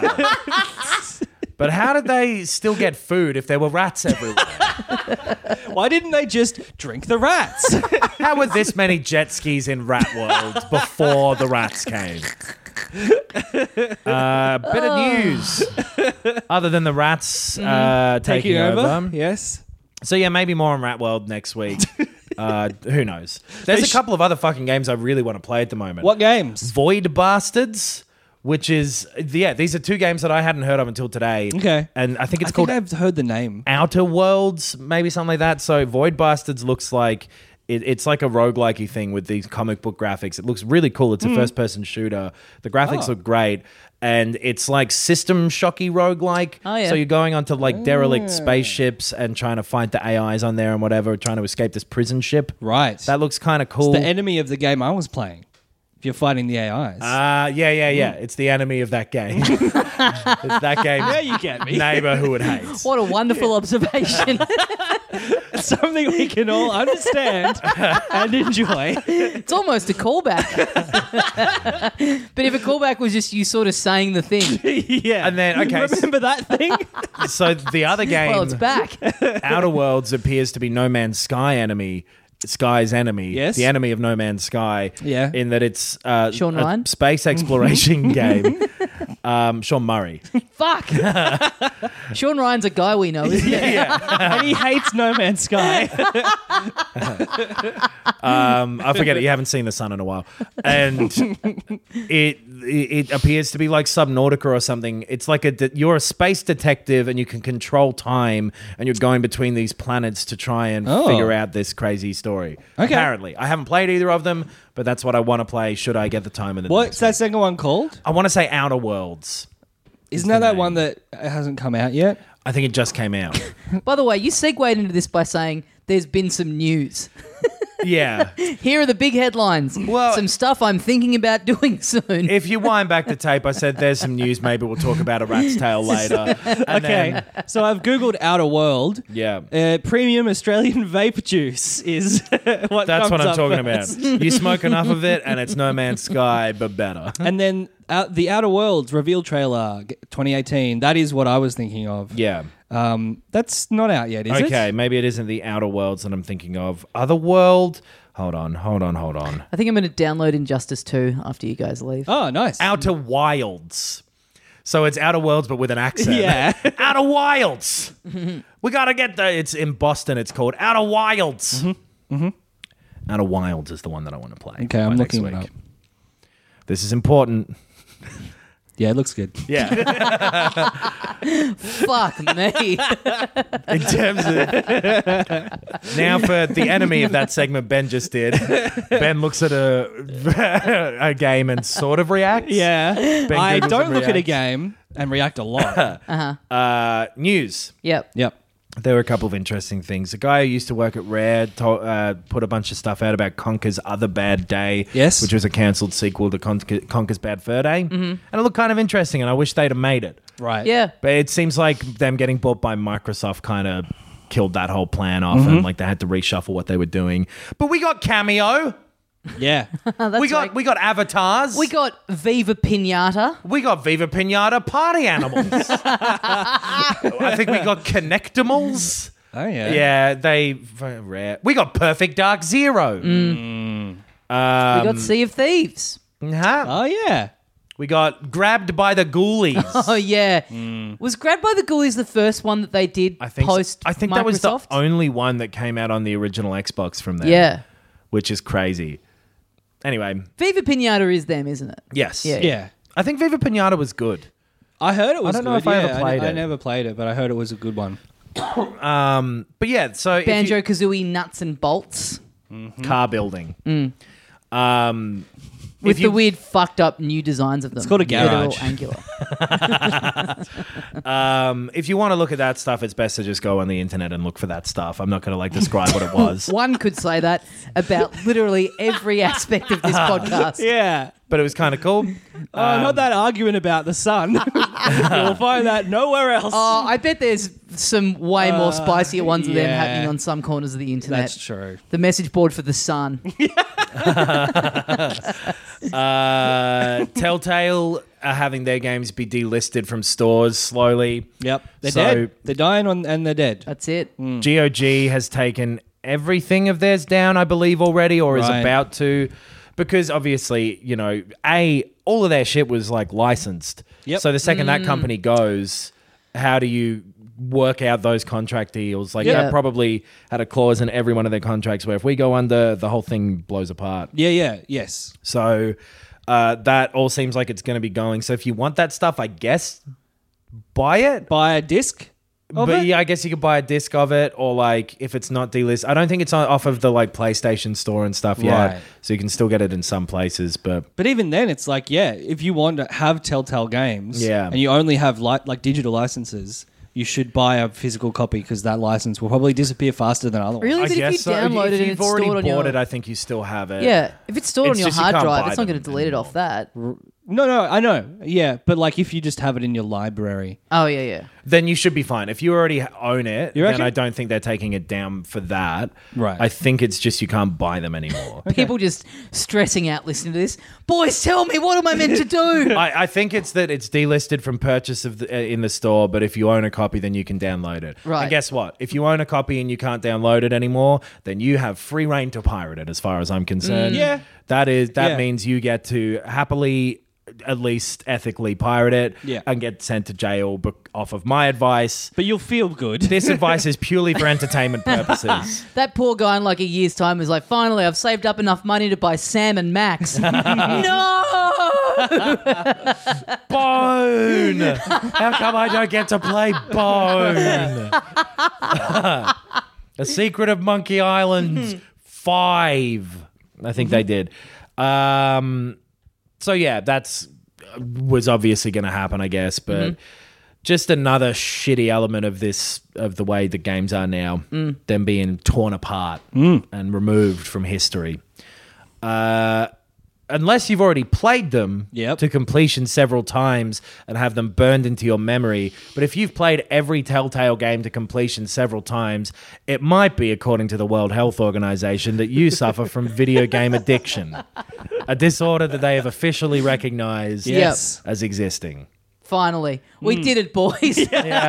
But how did they still get food if there were rats everywhere? Why didn't they just drink the rats? How were this many jet skis in Rat World before the rats came? Uh, bit of news. Other than the rats uh, taking, Taking over. over. Yes. So yeah, maybe more on Rat World next week. Uh, who knows? There's a couple of other fucking games I really want to play at the moment. What games? Void Bastards, which is yeah, these are two games that I hadn't heard of until today. Okay. And I think it's I called think I've heard the name. Outer Worlds, maybe something like that. So Void Bastards looks like it, it's like a roguelike-y thing with these comic book graphics. It looks really cool. It's a first-person shooter. The graphics Oh. look great. And it's like System Shocky roguelike. Oh, yeah. So you're going onto like derelict spaceships and trying to find the A Is on there and whatever, trying to escape this prison ship. Right. That looks kind of cool. It's the enemy of the game I was playing. If you're fighting the A Is. Uh, yeah, yeah, yeah. It's the enemy of that game. It's that game's There you get me. neighbor who it hates. What a wonderful observation. Something we can all understand and enjoy. It's almost a callback. But if a callback was just you sort of saying the thing, Yeah. And then, okay, s- Remember that thing? So the other game, well, it's back. Outer Worlds, appears to be No Man's Sky enemy. Sky's enemy. Yes. The enemy of No Man's Sky. Yeah. In that it's uh, Sean a Ryan? space exploration game. Um, Sean Murray. Fuck. Sean Ryan's a guy we know, isn't he? And he hates No Man's Sky. Um, I forget it. You haven't seen The Sun in a while. And it, it it appears to be like Subnautica or something. It's like a de- you're a space detective and you can control time and you're going between these planets to try and Oh. figure out this crazy story. Okay. Apparently. I haven't played either of them, but that's what I want to play should I get the time in the What's next that week. second one called? I want to say Outer Worlds. Isn't that that one that hasn't come out yet? I think it just came out. By the way, you segued into this by saying there's been some news. Yeah. Here are the big headlines. Well- some stuff I'm thinking about doing soon. If you wind back the tape, I said there's some news. Maybe we'll talk about a rat's tail later. And Okay. then- So I've Googled Outer World. yeah. Uh, premium Australian vape juice is what That's comes what I'm up talking first. about. You smoke enough of it, and it's No Man's Sky, but better. And then out, the Outer Worlds reveal trailer g- twenty eighteen. That is what I was thinking of. Yeah. Um, that's not out yet, is it? Okay, maybe it isn't the Outer Worlds that I'm thinking of. Other World. Hold on, hold on, hold on. I think I'm going to download Injustice two after you guys leave. Oh, nice. Outer Wilds. So it's Outer Worlds, but with an accent. Yeah. Outer Wilds. We gotta get the. It's in Boston. It's called Outer Wilds. Mm-hmm. Outer Wilds is the one that I want to play. Okay, by I'm next looking it week. up. This is important. Yeah, it looks good. Yeah. Fuck me. In terms of now for the enemy of that segment Ben just did, Ben looks at a a game and sort of reacts. Yeah. Ben I Googles don't and look at a reacts. game and react a lot. Uh, news. Yep. Yep. There were a couple of interesting things. A guy who used to work at Rare to, uh, put a bunch of stuff out about Conker's Other Bad Day, Yes. which was a cancelled sequel to Conker, Conker's Bad Fur Day. Mm-hmm. And it looked kind of interesting, and I wish they'd have made it. Right. Yeah. But it seems like them getting bought by Microsoft kind of killed that whole plan off, and like they had to reshuffle what they were doing. But we got Cameo. Yeah. That's we got right. we got avatars. We got Viva Pinata. we got Viva Pinata party animals. I think we got Connectimals. Oh, yeah. Yeah, they rare. We got Perfect Dark Zero. we got Sea of Thieves. Huh? Oh, yeah. We got Grabbed by the Ghoulies. Oh yeah. Was Grabbed by the Ghoulies the first one that they did I think so. post I think Microsoft? that was the only one that came out on the original Xbox from them. Yeah. which is crazy. Anyway, Viva Pinata is them, isn't it? yes, Yeah. Yeah. I think Viva Pinata was good. I heard it was don't know good, if I ever yeah. played I, I it. never played it, but I heard it was a good one. Um, but yeah, so if you- Banjo Kazooie Nuts and Bolts car building. Um, with if you- the weird fucked up new designs of them. It's called a They're all garage. angular. Um, if you want to look at that stuff, it's best to just go on the internet and look for that stuff. I'm not going to like describe what it was, One could say that about literally every aspect of this podcast. Yeah. but it was kind of cool. Oh, not that argument about the sun. You'll find that nowhere else. Oh, I bet there's some way more spicier ones of them yeah. happening on some corners of the internet. That's true. The message board for the sun. Uh, Telltale are having their games be delisted from stores slowly. Yep. They're So- dead. They're dying on, and they're dead. That's it. G O G has taken everything of theirs down, I believe, already, or is Right. about to. Because obviously, you know, A, all of their shit was like licensed. Yep. So the second that company goes, how do you work out those contract deals. Like Yeah. that probably had a clause in every one of their contracts where if we go under, the whole thing blows apart. Yeah, yeah, yes. So uh, that all seems like it's going to be going. So if you want that stuff, I guess buy it. Buy a disc of But it? yeah, I guess you could buy a disc of it, or like if it's not delisted. I don't think it's on, off of the like PlayStation Store and stuff yet. Right. So you can still get it in some places, but But even then, it's like, yeah, if you want to have Telltale games Yeah. and you only have li- like digital licenses, you should buy a physical copy because that license will probably disappear faster than otherwise. Really? I But if you guess so. download it If and you've it's already stored on bought your- it, I think you still have it. Yeah, if it's stored It's on your just you hard can't drive, buy it's not going to them delete it anymore. off that. No, no, I know. Yeah, but like if you just have it in your library. Oh yeah, yeah. Then you should be fine. If you already own it, You then reckon? I don't think they're taking it down for that. Right. I think it's just you can't buy them anymore. People just stressing out listening to this. Boys, tell me, what am I meant to do? I, I think it's that it's delisted from purchase of the, uh, in the store, but if you own a copy, then you can download it. Right. And guess what? If you own a copy and you can't download it anymore, then you have free reign to pirate it, as far as I'm concerned. Mm. Yeah. That is that Yeah. means you get to happily, at least ethically, pirate it Yeah. and get sent to jail bec- off of my advice. But you'll feel good. This advice is purely for entertainment purposes. That poor guy in like a year's time is like, finally, I've saved up enough money to buy Sam and Max. No! Bone! How come I don't get to play Bone? The Secret of Monkey Island five. I think they did. Um, so yeah, that's was obviously going to happen, I guess, but just another shitty element of this of the way the games are now, them being torn apart and removed from history. Uh, unless you've already played them Yep. to completion several times and have them burned into your memory. But if you've played every Telltale game to completion several times, it might be, according to the World Health Organization, that you suffer from video game addiction, a disorder that they have officially recognized Yes. as existing. Finally. We did it, boys.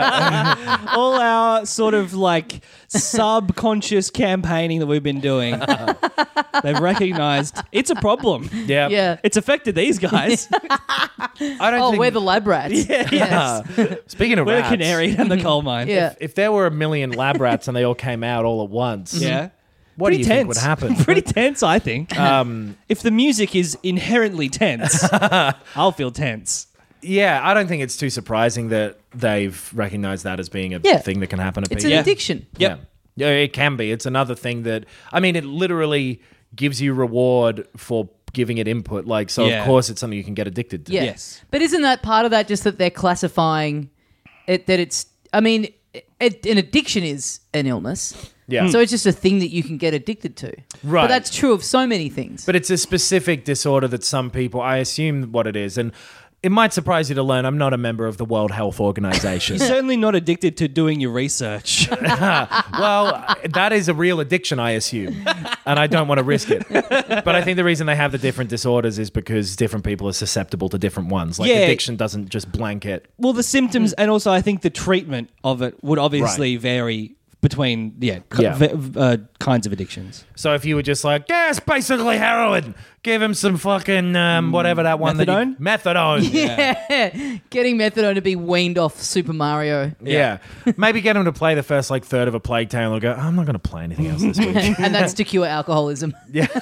All our sort of like subconscious campaigning that we've been doing, they've recognized it's a problem. Yeah. Yeah. It's affected these guys. I don't Oh, think... we're the lab rats. Yeah. Speaking of We're the rats, canary in the coal mine. Yeah. if there were a million lab rats and they all came out all at once, Yeah. what Pretty do you tense. think would happen? Pretty tense, I think. Um, If the music is inherently tense, I'll feel tense. yeah, I don't think it's too surprising that they've recognized that as being a Yeah. thing that can happen to It's people. an Yeah. addiction. Yep. Yeah. Yeah, it can be. It's another thing that, I mean, it literally gives you reward for giving it input. Like, so Yeah. of course it's something you can get addicted to. Yeah. Yes. But isn't that part of that just that they're classifying it, that it's, I mean, it, an addiction is an illness. Yeah. So it's just a thing that you can get addicted to. Right. But that's true of so many things. But it's a specific disorder that some people, I assume what it is. And it might surprise you to learn I'm not a member of the World Health Organization. You're certainly not addicted to doing your research. Well, that is a real addiction, I assume, and I don't want to risk it. But I think the reason they have the different disorders is because different people are susceptible to different ones. Like Yeah. addiction doesn't just blanket. Well, the symptoms and also I think the treatment of it would obviously vary between yeah, k- Yeah. v- uh, kinds of addictions. So if you were just like, yeah, it's basically heroin, give him some fucking um, whatever that one Methadone? that you, methadone. yeah. Getting methadone to be weaned off Super Mario. Yeah. Maybe get him to play the first like third of a Plague Tale and go, I'm not going to play anything else this week. And that's to cure alcoholism.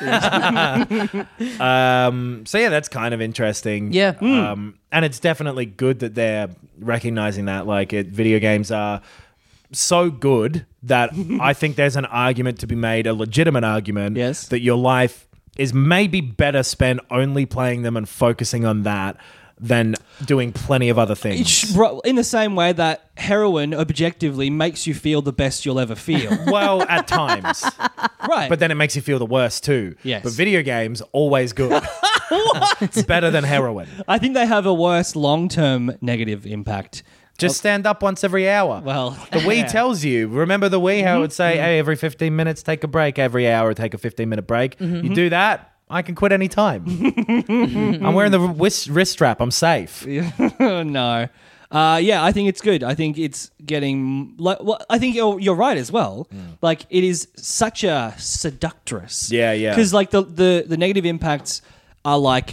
Um, so yeah, that's kind of interesting. Yeah. Um, and it's definitely good that they're recognizing that like it, video games are so good that I think there's an argument to be made, a legitimate argument, Yes. that your life is maybe better spent only playing them and focusing on that than doing plenty of other things. It's ro- in the same way that heroin objectively makes you feel the best you'll ever feel. Well, at times. Right. But then it makes you feel the worst too. Yes. But video games, always good. It's better than heroin. I think they have a worse long-term negative impact. Just stand up once every hour. Well, the Wii yeah. tells you. Remember the Wii, how it would say, hey, every fifteen minutes, take a break. Every hour, take a fifteen-minute break. You do that, I can quit any time. I'm wearing the wrist, wrist strap. I'm safe. no. Uh, yeah, I think it's good. I think it's getting like. Well, I think you're you're right as well. Like it is such a seductress. Yeah, yeah. Because like the, the the negative impacts are like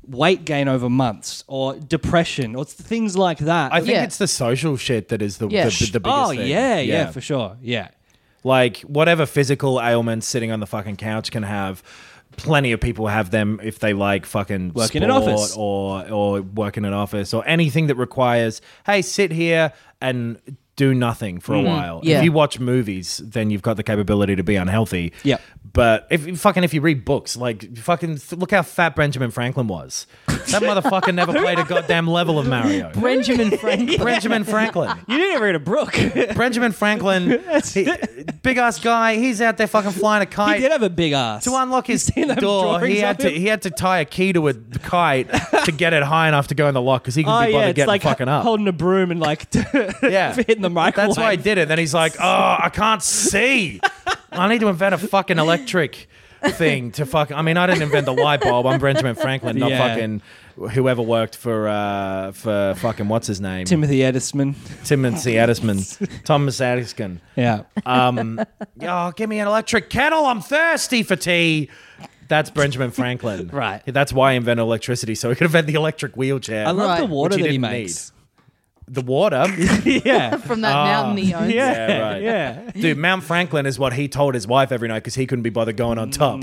weight gain over months or depression or things like that. I think Yeah. it's the social shit that is the Yeah. the, the biggest oh, thing. yeah, yeah, for sure. Yeah. Like whatever physical ailments sitting on the fucking couch can have. Plenty of people have them if they like fucking Work in sport an office. or or work in an office or anything that requires, hey, sit here and do nothing for a while. Yeah. If you watch movies, then you've got the capability to be unhealthy. Yep. But if you fucking if you read books, like fucking th- look how fat Benjamin Franklin was. That motherfucker never played a goddamn level of Mario. Benjamin Franklin. Benjamin Franklin. You didn't read a Brooke. Benjamin Franklin, he, big ass guy. He's out there fucking flying a He kite. did have a big ass. To unlock his You seen them door, he drawings had of to him? he had to tie a key to a kite to get it high enough to go in the lock because he couldn't Oh, be yeah, bothered it's getting like fucking up. holding a broom and like Yeah, hitting the microwave. That's why he did it. Then he's like, oh, I can't see. I need to invent a fucking electric thing to fuck. I mean, I didn't invent the light bulb. I'm Benjamin Franklin, not Yeah. fucking whoever worked for uh, for fucking what's his name, Timothy Edison. Timothy Edison, Thomas Edison. Yeah. Um, oh, give me an electric kettle. I'm thirsty for tea. That's Benjamin Franklin. Right. That's why he invented electricity, so he could invent the electric wheelchair. I love Right. the water Which he that he didn't makes. the water. Yeah. From that mountain he owns. Yeah, right. Yeah. Dude, Mount Franklin is what he told his wife every night because he couldn't be bothered going on top.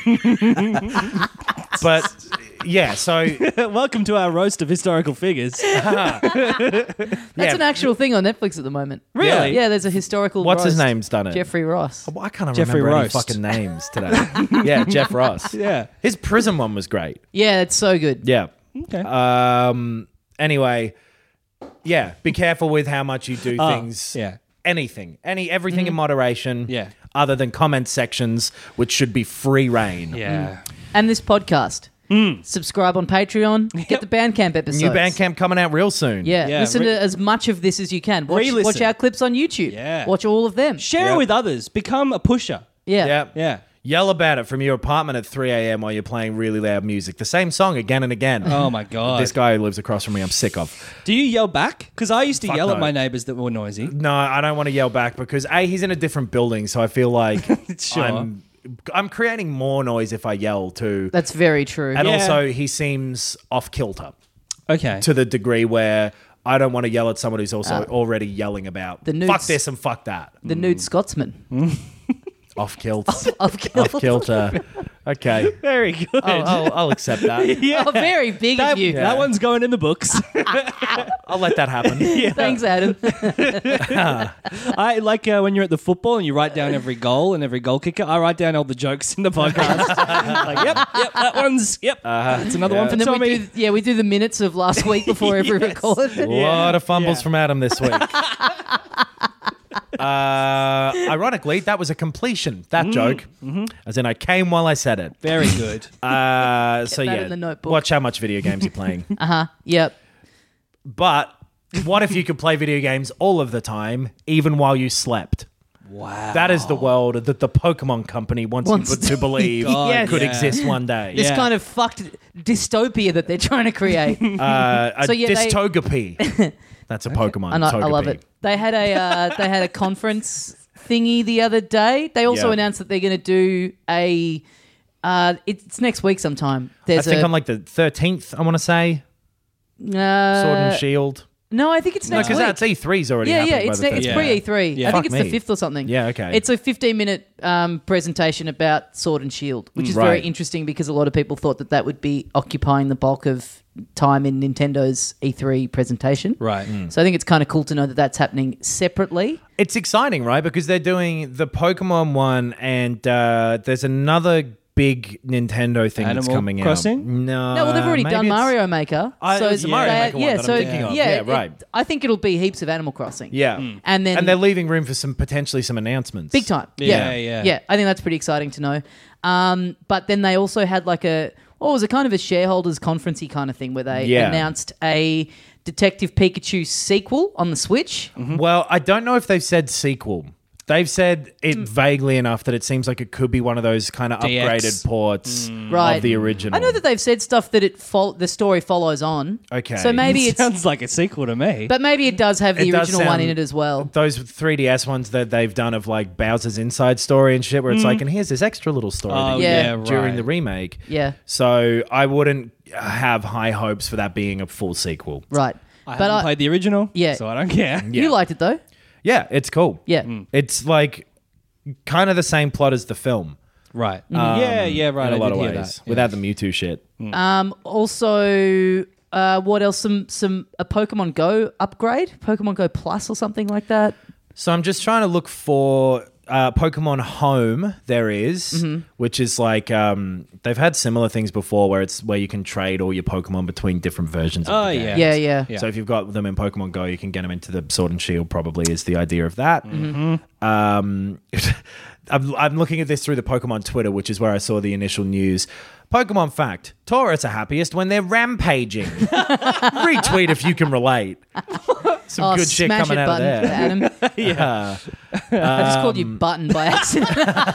But yeah, so Welcome to our roast of historical figures. That's yeah. an actual thing on Netflix at the moment. Really? Yeah, there's a historical What's his roast. name's done it? Jeffrey Ross. I can't Jeffrey remember Roast. any fucking names today. Yeah, Jeff Ross. Yeah. His prison one was great. Yeah, it's so good. Yeah. Okay. Um. Anyway, yeah. Be careful with how much you do Oh, things. yeah. Anything, any everything in moderation. Yeah. Other than comment sections, which should be free reign. Yeah. And this podcast. Subscribe on Patreon. Get the Bandcamp episodes. New Bandcamp coming out real soon. Yeah, Yeah, listen re- to as much of this as you can. Watch, Re-listen. watch our clips on YouTube. Yeah. Watch all of them. Share Yeah. it with others. Become a pusher. Yeah. Yeah. Yeah. Yell about it from your apartment at three a.m. while you're playing really loud music. The same song again and again. Oh my god. This guy who lives across from me, I'm sick of. Do you yell back? Because I used to Fuck yell no. at my neighbours that were noisy. No, I don't want to yell back because A, he's in a different building, so I feel like Sure. I'm I'm creating more noise if I yell too. That's very true. And Yeah. also he seems off kilter Okay. to the degree where I don't want to yell at someone who's also already yelling about The fuck nudes- this and fuck that. the nude Scotsman. Off kilter. Of off kilter. Okay. Very good. I'll, I'll, I'll accept that. yeah. Oh, very big that, of you. that one's going in the books. I'll let that happen. Thanks, Adam. I like uh, when you're at the football and you write down every goal and every goal kicker. I write down all the jokes in the podcast. like, yep, yep, that one's yep. That's another one for And then Tommy. we do, yeah, we do the minutes of last week before every Yes. record. A lot of fumbles Yeah. from Adam this week. uh, ironically, that was a completion. That joke, as in I came while I said it. Very good. Uh, so that yeah, in the notebook. watch how much video games you're playing. Yep. But what if you could play video games all of the time, even while you slept? Wow. That is the world that the Pokemon Company wants, Wants you to believe God, Yes. could yeah. exist one day. This Yeah. kind of fucked dystopia that they're trying to create. Uh, a So, yeah, they- Dystogopi. That's a Pokemon. And I, I love Togepi. it. They had a uh, they had a conference thingy the other day. They also Yeah. announced that they're going to do a. Uh, it's next week sometime. I There's think a, on like the thirteenth, I want to say. uh, Sword and Shield. No, I think it's No, next because week. that's E three's already yeah, happened. yeah, by it's the ne- it's Yeah. pre E three. Yeah. I think Fuck it's the me. fifth or something. Yeah, okay. It's a fifteen minute um, presentation about Sword and Shield, which is very Right. interesting because a lot of people thought that that would be occupying the bulk of time in Nintendo's E three presentation. Right. So I think it's kind of cool to know that that's happening separately. It's exciting, right? Because they're doing the Pokemon one, and uh, there's another big Nintendo thing that's Animal coming Crossing? out. No, No, well, they've already maybe done it's- Mario Maker. I- so it's the Mario they- Maker one yeah, that I'm so thinking of. yeah, Yeah, it- right. I think it'll be heaps of Animal Crossing. Yeah, and then and they're leaving room for some potentially some announcements. big time. Yeah, Yeah, yeah. yeah. I think that's pretty exciting to know. Um, but then they also had like a what was it, kind of a shareholders conferencey kind of thing where they Yeah. announced a Detective Pikachu sequel on the Switch. Well, I don't know if they've said sequel. They've said it Hmm. vaguely enough that it seems like it could be one of those kind of D X. upgraded ports Right. of the original. I know that they've said stuff that it fol- the story follows on. Okay. So maybe it's Sounds like a sequel to me. but maybe it does have the It does original one in sound- it as well. Those three D S ones that they've done of like Bowser's Inside Story and shit, where it's like, and here's this extra little story oh that you Yeah. yeah, get during right. the remake. Yeah. So I wouldn't. have high hopes for that being a full sequel. Right. I but haven't I, played the original, Yeah. so I don't care. you liked it though? Yeah, it's cool. Yeah. It's like kind of the same plot as the film. Right. Um, yeah, yeah, right. In a I lot did of hear ways, that. Yeah. without the Mewtwo shit. Um, also, uh, what else? Some some a Pokemon Go upgrade, Pokemon Go Plus or something like that. So I'm just trying to look for uh, Pokemon Home. There is, which is like um, they've had similar things before, where it's where you can trade all your Pokemon between different versions. of Oh, the yeah. game. Yeah, yeah. Yeah. So if you've got them in Pokemon Go, you can get them into the Sword and Shield. Probably is the idea of that. Mm-hmm. Um, I'm, I'm looking at this through the Pokemon Twitter, which is where I saw the initial news. Pokemon fact: Taurus are happiest when they're rampaging. Retweet if you can relate. Some Oh, good shit smash coming it out of button, there. Adam. Yeah. I just called Um, you Button by accident.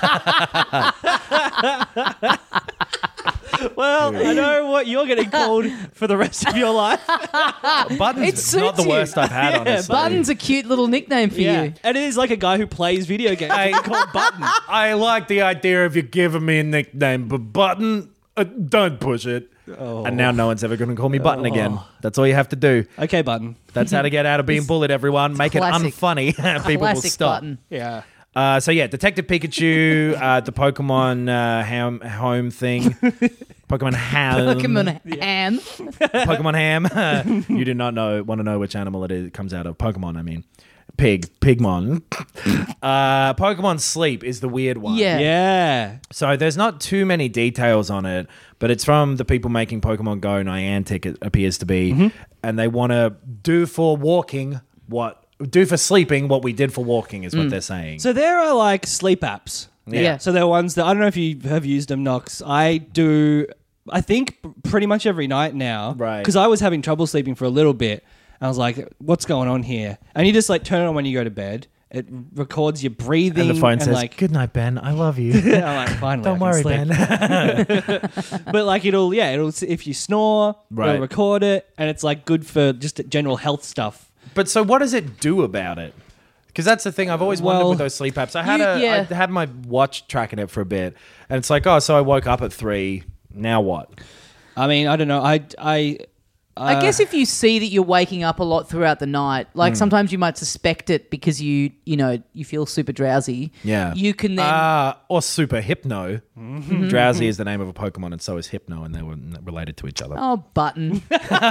Well, I know what you're getting called for the rest of your life. Button's It not the suits you. worst I've had, Yeah, honestly. Button's a cute little nickname for Yeah. you. And it is like a guy who plays video games. I- It's called Button. I like the idea of you giving me a nickname, but Button, uh, don't push it. And now no one's ever going to call me Button again. That's all you have to do. Okay, Button. That's how to get out of being bullied, everyone. Make it classic- unfunny. People will Classic stop. Button. Yeah. Uh, so yeah, Detective Pikachu, uh, the Pokemon uh, ham, home thing, Pokemon ham, Pokemon Ham. Pokemon ham. You do not know want to know which animal it is. It comes out of Pokemon. I mean, pig, Pigmon. uh, Pokemon Sleep is the weird one. Yeah. Yeah. So there's not too many details on it, but it's from the people making Pokemon Go. Niantic, it appears to be, and they want to do for walking what do for sleeping what we did for walking is what they're saying. So there are like sleep apps. Yeah. So there are ones that I don't know if you have used them, Knox. I do. I think pretty much every night now. Right. Because I was having trouble sleeping for a little bit. I was like, "What's going on here?" And you just like turn it on when you go to bed. It records your breathing. and the phone says, like, "Good night, Ben. I love you." I'm like, finally, Don't I can worry, sleep. Ben. But like it'll, yeah, it'll if you snore, Right. it'll record it, and it's like good for just general health stuff. But so, what does it do about it? Because that's the thing I've always wondered Well, with those sleep apps. I had you- a, yeah. I had my watch tracking it for a bit, and it's like, oh, so I woke up at three. Now what? I mean, I don't know. I, I, I guess if you see that you're waking up a lot throughout the night, Hmm. like sometimes you might suspect it because you, you know, you feel super drowsy. Yeah, You can then. uh, or super hypno. Drowsy is the name of a Pokemon, and so is hypno, and they were n- related to each other. Oh, Button.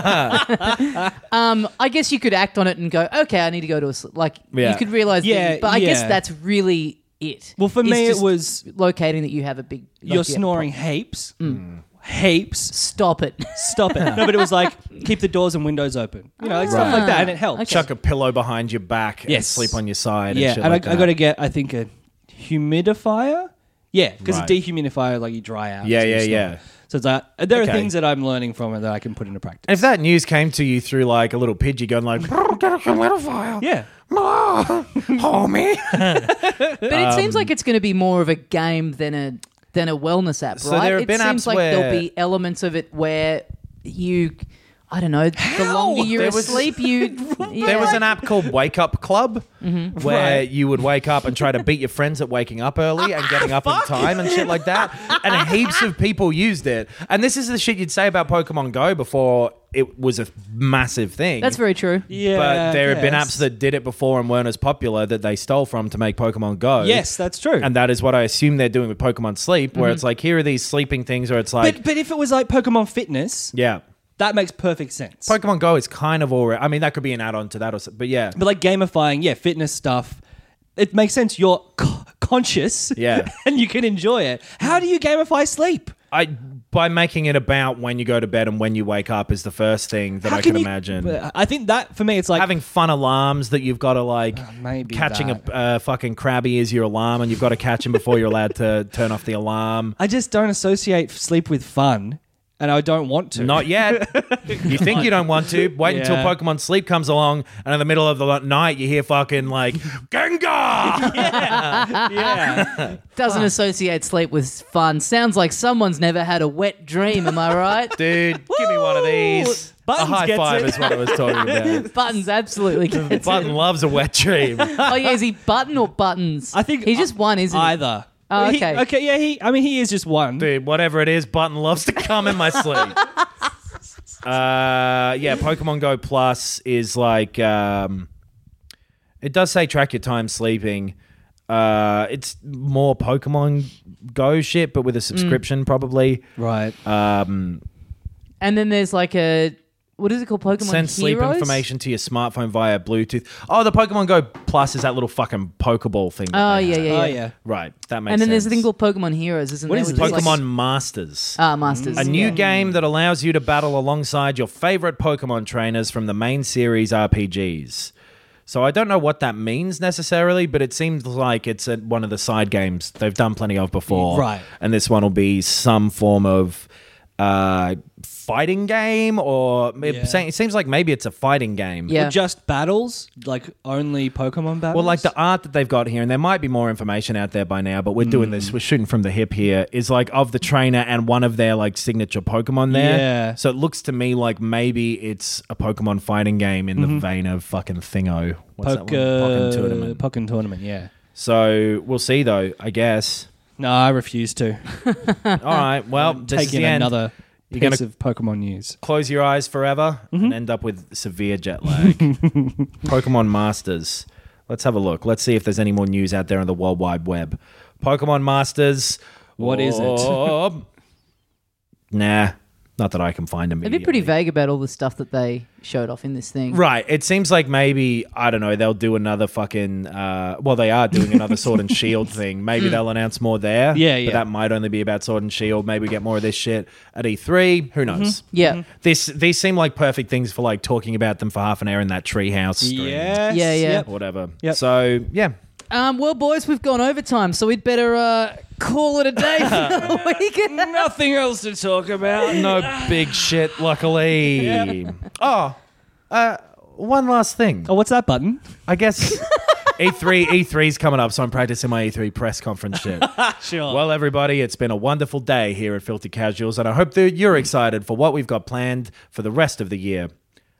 um, I guess you could act on it and go, okay, I need to go to a sleep. Like, Yeah. you could realize Yeah, that. But I guess yeah. that's really it. Well, for It's me, it just was- locating that you have a big. like, you're yeah, snoring heaps, heaps. Stop it. Stop it. No, but it was like keep the doors and windows open. You know, like stuff like that, and it helps. Okay. Chuck a pillow behind your back and Yes. sleep on your side. Yeah, and, shit and like I, I that. got to get, I think, a humidifier. Yeah, because Right. a dehumidifier, like you dry out. Yeah, so you yeah, snore. yeah. So it's like, there Okay. are things that I'm learning from it that I can put into practice. If that news came to you through like a little Pidgey going like, get a humidifier, Yeah. homie. But it seems like it's going to be more of a game than a than a wellness app, So right? there have it been seems apps like where- there'll be elements of it where you, I don't know, the longer you're There was- asleep, you. There was an app called Wake Up Club where you would wake up and try to beat your friends at waking up early and getting up in time and shit like that. And heaps of people used it. And this is the shit you'd say about Pokemon Go before it was a massive thing. That's very true. Yeah. But there have been yes. apps that did it before and weren't as popular that they stole from to make Pokemon Go. Yes, that's true. And that is what I assume they're doing with Pokemon Sleep, where it's like, here are these sleeping things, or it's like, but, but if it was like Pokemon Fitness, yeah. that makes perfect sense. Pokemon Go is kind of already, I mean, that could be an add-on to that, or so- but yeah. But like gamifying, yeah, fitness stuff, it makes sense. You're co- conscious, Yeah. and you can enjoy it. How do you gamify sleep? I by making it about when you go to bed and when you wake up is the first thing that How I can you- imagine. but I think that for me, it's like Having fun alarms that you've got to like maybe catching that. a uh, fucking crabby is your alarm, and you've got to catch him before you're allowed to turn off the alarm. I just don't associate sleep with fun, and I don't want to. Not yet. You think you don't want to. Wait until Yeah. Pokemon Sleep comes along, and in the middle of the night, you hear fucking like Gengar. yeah. Doesn't associate sleep with fun. Sounds like someone's never had a wet dream. Am I right? Dude, give me one of these. Buttons a high gets five it. is what I was talking about. Buttons absolutely gets Button it. loves a wet dream. Oh yeah, is he Button or Buttons? I think he's just one, isn't he? either. Oh, He- okay. okay. Yeah. He. I mean, he is just one. Dude, whatever it is, Button loves to come in my sleep. Uh, yeah, Pokemon Go Plus is like um, it does say track your time sleeping. Uh, it's more Pokemon Go shit, but with a subscription probably. Right. Um, And then there's like a what is it called? Pokemon send sleep Heroes? information to your smartphone via Bluetooth. Oh, the Pokemon Go Plus is that little fucking Pokeball thing. that Oh they yeah, have. yeah, yeah. Oh, yeah. Right, that makes And then sense. there's a thing called Pokemon Heroes, isn't What there? is which it? like- Pokemon Masters. Ah, Masters. A new yeah. game that allows you to battle alongside your favorite Pokemon trainers from the main series R P Gs. So I don't know what that means necessarily, but it seems like it's a, one of the side games they've done plenty of before. Right. And this one will be some form of uh, fighting game, or it, Yeah. saying- it seems like maybe it's a fighting game. Yeah. Or just battles, like only Pokemon battles. Well, like the art that they've got here, and there might be more information out there by now, but we're doing this, we're shooting from the hip here, is like of the trainer and one of their like signature Pokemon there. Yeah. So it looks to me like maybe it's a Pokemon fighting game in the vein of fucking Thingo. What's that one? Pokken Tournament. Pokken Tournament, yeah. So we'll see though, I guess. No, I refuse to. All right, well, this is Take in the end. another You're piece gonna- of Pokemon news. Close your eyes forever and end up with severe jet lag. Pokemon Masters. Let's have a look. Let's see if there's any more news out there on the World Wide Web. Pokemon Masters. What is it? Oh. Nah, not that I can find They've immediately. been pretty vague about all the stuff that they showed off in this thing. Right. It seems like maybe, I don't know, they'll do another fucking, uh, well, they are doing another Sword and Shield thing. Maybe they'll announce more there. Yeah, But yeah. that might only be about Sword and Shield. Maybe we get more of this shit at E three. Who knows? Yeah. This These seem like perfect things for like talking about them for half an hour in that treehouse stream. Yes. Yeah, yeah. Yep. Or whatever. Yep. So, yeah. Um, well, boys, we've gone overtime, so we'd better uh, call it a day for the week. Nothing else to talk about. No big shit, luckily. Oh, uh, one last thing. Oh, what's that button? I guess E three E three's coming up, so I'm practicing my E three press conference shit. Sure. Well, everybody, it's been a wonderful day here at Filthy Casuals, and I hope that you're excited for what we've got planned for the rest of the year.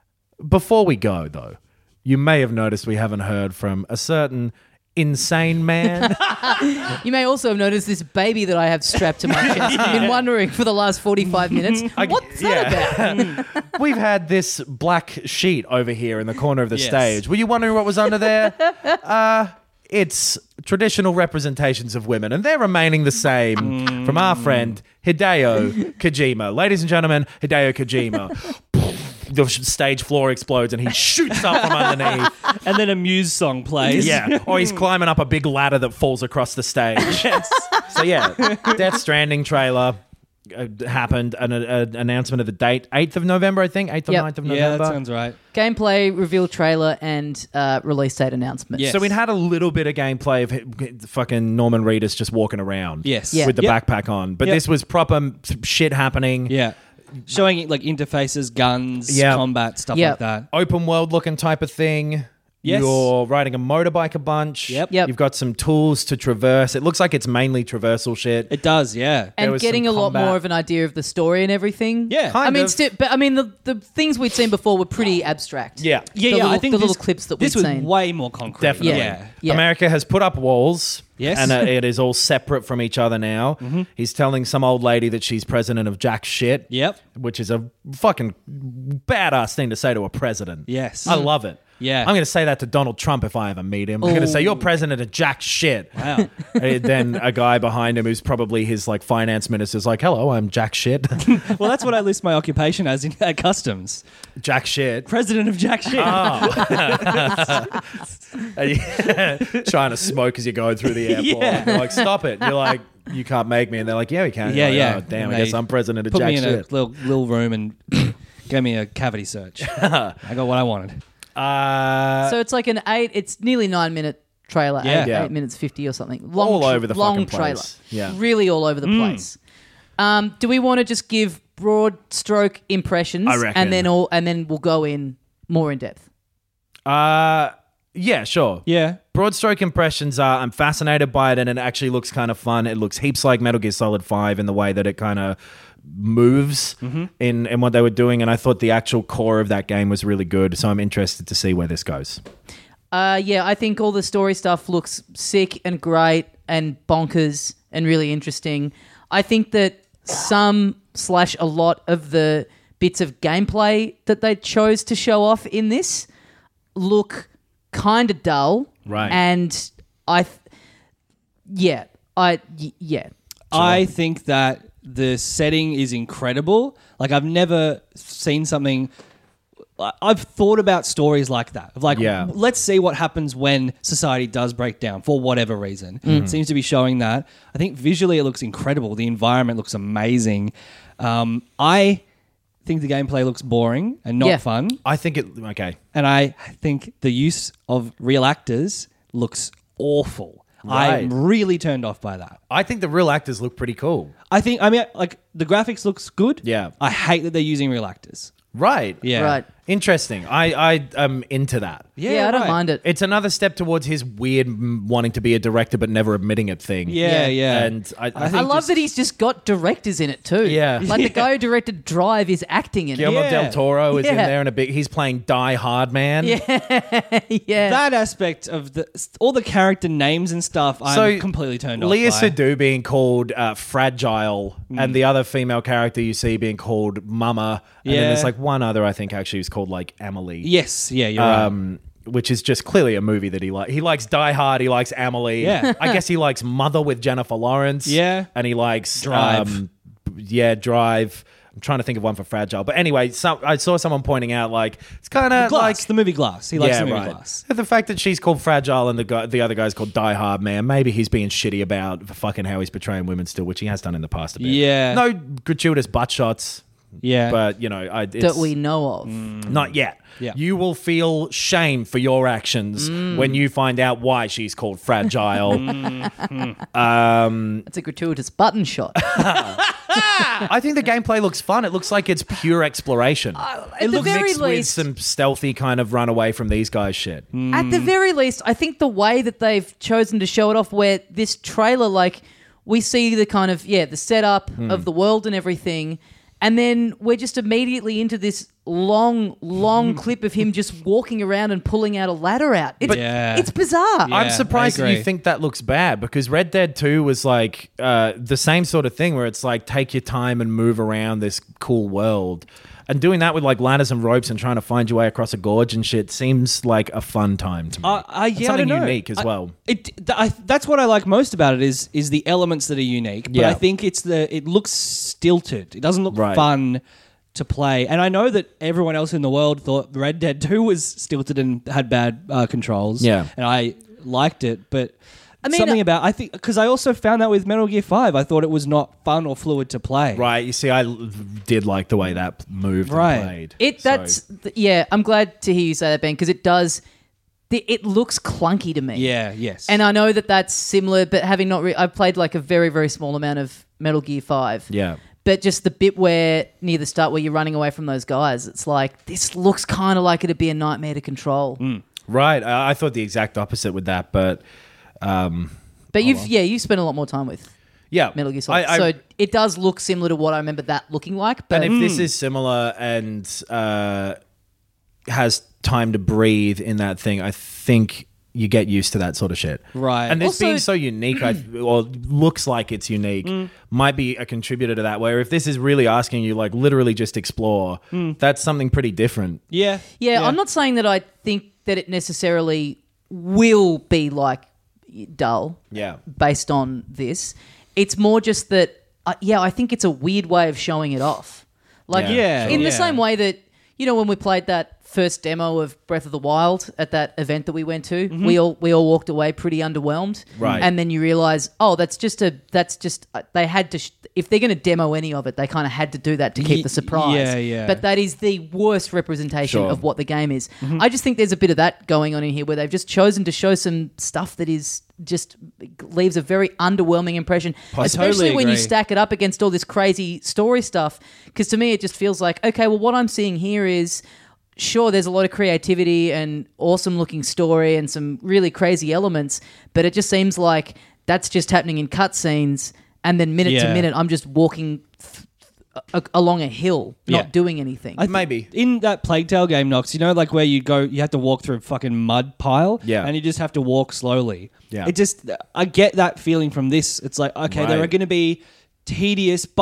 Before we go, though, you may have noticed we haven't heard from a certain insane man. You may also have noticed this baby that I have strapped to my chest. I've been wondering for the last forty-five minutes, what's that about? We've had this black sheet over here in the corner of the Yes. stage. Were you wondering what was under there? Uh, it's traditional representations of women, and they're remaining the same from our friend Hideo Kojima. Ladies and gentlemen, Hideo Kojima. The stage floor explodes and he shoots up from underneath. And then a Muse song plays. Yeah. Or he's climbing up a big ladder that falls across the stage. So yeah, Death Stranding trailer uh, happened. An uh, announcement of the date, eighth of November, I think. eighth or Yep. ninth of Yeah, November. that sounds right. Gameplay reveal trailer and uh, release date announcement. Yeah. So we'd had a little bit of gameplay of h- fucking Norman Reedus just walking around. Yes. Yeah. With the Yep. backpack on. But Yep. this was proper shit happening. Yeah. Showing like interfaces, guns, Yeah. combat, stuff Yeah. like that. Open world looking type of thing. Yes. You're riding a motorbike a bunch. Yep. Yep. You've got some tools to traverse. It looks like it's mainly traversal shit. It does, yeah. There And was getting a some lot combat. more of an idea of the story and everything. Yeah. I Kind mean, of. sti- but I mean, the, the things we'd seen before were pretty abstract. Yeah. Yeah, The yeah. little- I think the this- little clips that this we'd was seen. way more concrete. Definitely. Yeah. Yeah. America has put up walls. Yes. And uh, it is all separate from each other now. Mm-hmm. He's telling some old lady that she's president of jack shit. Yep. Which is a fucking badass thing to say to a president. Yes. I love it. Yeah. I'm going to say that to Donald Trump if I ever meet him. I'm going to say, you're president of jack shit. Wow. And then a guy behind him who's probably his like finance minister is like, hello, I'm jack shit. Well, that's what I list my occupation as in at customs. jack shit. President of Jack Shit. And you- trying to smoke as you're going through the airport. Yeah. They're like, stop it. And you're like, you can't make me. And they're like, yeah, we can. Yeah, You're like, yeah. Oh, damn, And I guess they I'm president of Put jack me in shit. a little, little room and gave me a cavity search. I got what I wanted. Uh, So it's like an eight, it's nearly nine minute trailer, Yeah. eight, Yeah. eight minutes fifty or something. Long, All tr- over the long fucking trailer. place. Yeah. Really all over the Mm. place. Um, do we want to just give broad stroke impressions I reckon. and then all and then we'll go in more in depth? uh, yeah, sure. Yeah. Broad stroke impressions are I'm fascinated by it and it actually looks kind of fun. It looks heaps like Metal Gear Solid five in the way that it kind of moves Mm-hmm. in, in what they were doing. And I thought the actual core of that game was really good. So I'm interested to see where this goes. Uh, yeah, I think all the story stuff looks sick and great and bonkers and really interesting. I think that some slash a lot of the bits of gameplay that they chose to show off in this look kind of dull. Right. And I, th- yeah, I, y- yeah. I think that the setting is incredible. Like, I've never seen something... I've thought about stories like that. Of like, Yeah. let's see what happens when society does break down for whatever reason. It seems to be showing that. I think visually it looks incredible. The environment looks amazing. Um, I think the gameplay looks boring and not Yeah. fun. I think it. Okay. And I think the use of real actors looks awful. Right. I'm really turned off by that. I think the real actors look pretty cool. I think, I mean, like, the graphics looks good. Yeah. I hate that they're using real actors. Right. Yeah. Right. Interesting. I I am into that. Yeah, I don't right. mind it. It's another step towards his weird mm, wanting to be a director but never admitting it thing. Yeah, yeah. And I, I, I I think love just that he's just got directors in it too. Yeah. Like the guy who directed Drive is acting in Guillermo Yeah. del Toro is in Yeah. there and a big. He's playing Die Hard Man. Yeah. it. Yeah. That aspect of the all the character names and stuff, I'm So completely turned off Leah by. Seydoux being called uh, Fragile, Mm. and the other female character you see being called Mama, and then Yeah. there's like one other I think actually who's called like Emily. Yes, yeah, you're right. Um, which is just clearly a movie that he likes. He likes Die Hard. He likes Amelie. Yeah. I guess he likes Mother with Jennifer Lawrence. Yeah. and he likes Drive. Um, yeah, Drive. I'm trying to think of one for Fragile, but anyway, some, I saw someone pointing out like it's kind of Glass, like the movie Glass. He likes yeah, the movie right. Glass. The fact that she's called Fragile and the guy, the other guy's called Die Hard Man, maybe he's being shitty about fucking how he's portraying women still, which he has done in the past a bit. Yeah. no gratuitous butt shots. Yeah. But you know, I, it's, that we know of. not yet. Yeah. You will feel shame for your actions when you find out why she's called Fragile. um, It's a gratuitous button shot. I think the gameplay looks fun. It looks like it's pure exploration. At it the looks very mixed with least- some stealthy kind of run away from these guys shit. At the very least, I think the way that they've chosen to show it off, where this trailer, like, we see the kind of, yeah, the setup of the world and everything, and then we're just immediately into this long, long clip of him just walking around and pulling out a ladder out. It's, Yeah. it's bizarre. Yeah. I'm surprised I that you agree. think that looks bad because Red Dead two was like uh, the same sort of thing where it's like take your time and move around this cool world. And doing that with like ladders and ropes and trying to find your way across a gorge and shit seems like a fun time to me. Uh, I, It's yeah, something I don't know. unique as I- well. It, th- I, that's what I like most about it is is the elements that are unique. But Yeah. I think it's the it looks stilted. It doesn't look Right. fun to play. And I know that everyone else in the world thought Red Dead two was stilted and had bad uh, controls. Yeah. and I liked it, but. I mean, something uh, about I think because I also found that with Metal Gear five, I thought it was not fun or fluid to play. Right, you see, I l- did like the way that moved Right. and played. It So- that's th- yeah. I'm glad to hear you say that, Ben, because it does. The, it looks clunky to me. Yeah. Yes. And I know that that's similar, but having not, re- I've played like a very very small amount of Metal Gear Five. yeah. But just the bit where near the start where you're running away from those guys, it's like this looks kind of like it'd be a nightmare to control. Right, I, I thought the exact opposite with that, but um, But you've yeah you've spent a lot more time with yeah. Metal Gear Solid, I- I- so it does look similar to what I remember that looking like. But And if this is similar and uh, has time to breathe in that thing, I think you get used to that sort of shit. Right. And this Also- being so unique, I or looks like it's unique, might be a contributor to that. Where if this is really asking you, like, literally just explore, that's something pretty different. yeah. yeah, I'm not saying that I think that it necessarily will be like dull. Yeah. Based on this, it's more just that. Uh, yeah, I think it's a weird way of showing it off. Like Yeah, Yeah, in the yeah. same way that you know when we played that first demo of Breath of the Wild at that event that we went to, Mm-hmm. we all we all walked away pretty underwhelmed. Right. And then you realize, oh, that's just a that's just uh, they had to sh- if they're going to demo any of it, they kind of had to do that to keep Ye- the surprise. yeah, yeah. But that is the worst representation Sure. of what the game is. Mm-hmm. I just think there's a bit of that going on in here where they've just chosen to show some stuff that is just leaves a very underwhelming impression, especially totally when you agree. stack it up against all this crazy story stuff. Because to me, it just feels like, okay, well, what I'm seeing here is, sure, there's a lot of creativity and awesome looking story and some really crazy elements, but it just seems like that's just happening in cutscenes, and then minute to Yeah. minute, I'm just walking th- a- along a hill, not Yeah. doing anything. I th- Maybe. in that Plague Tale game, Knox, you know, like where you go, you have to walk through a fucking mud pile, Yeah. and you just have to walk slowly. Yeah. It just, I get that feeling from this. It's like, okay, there Right. are going to be tedious but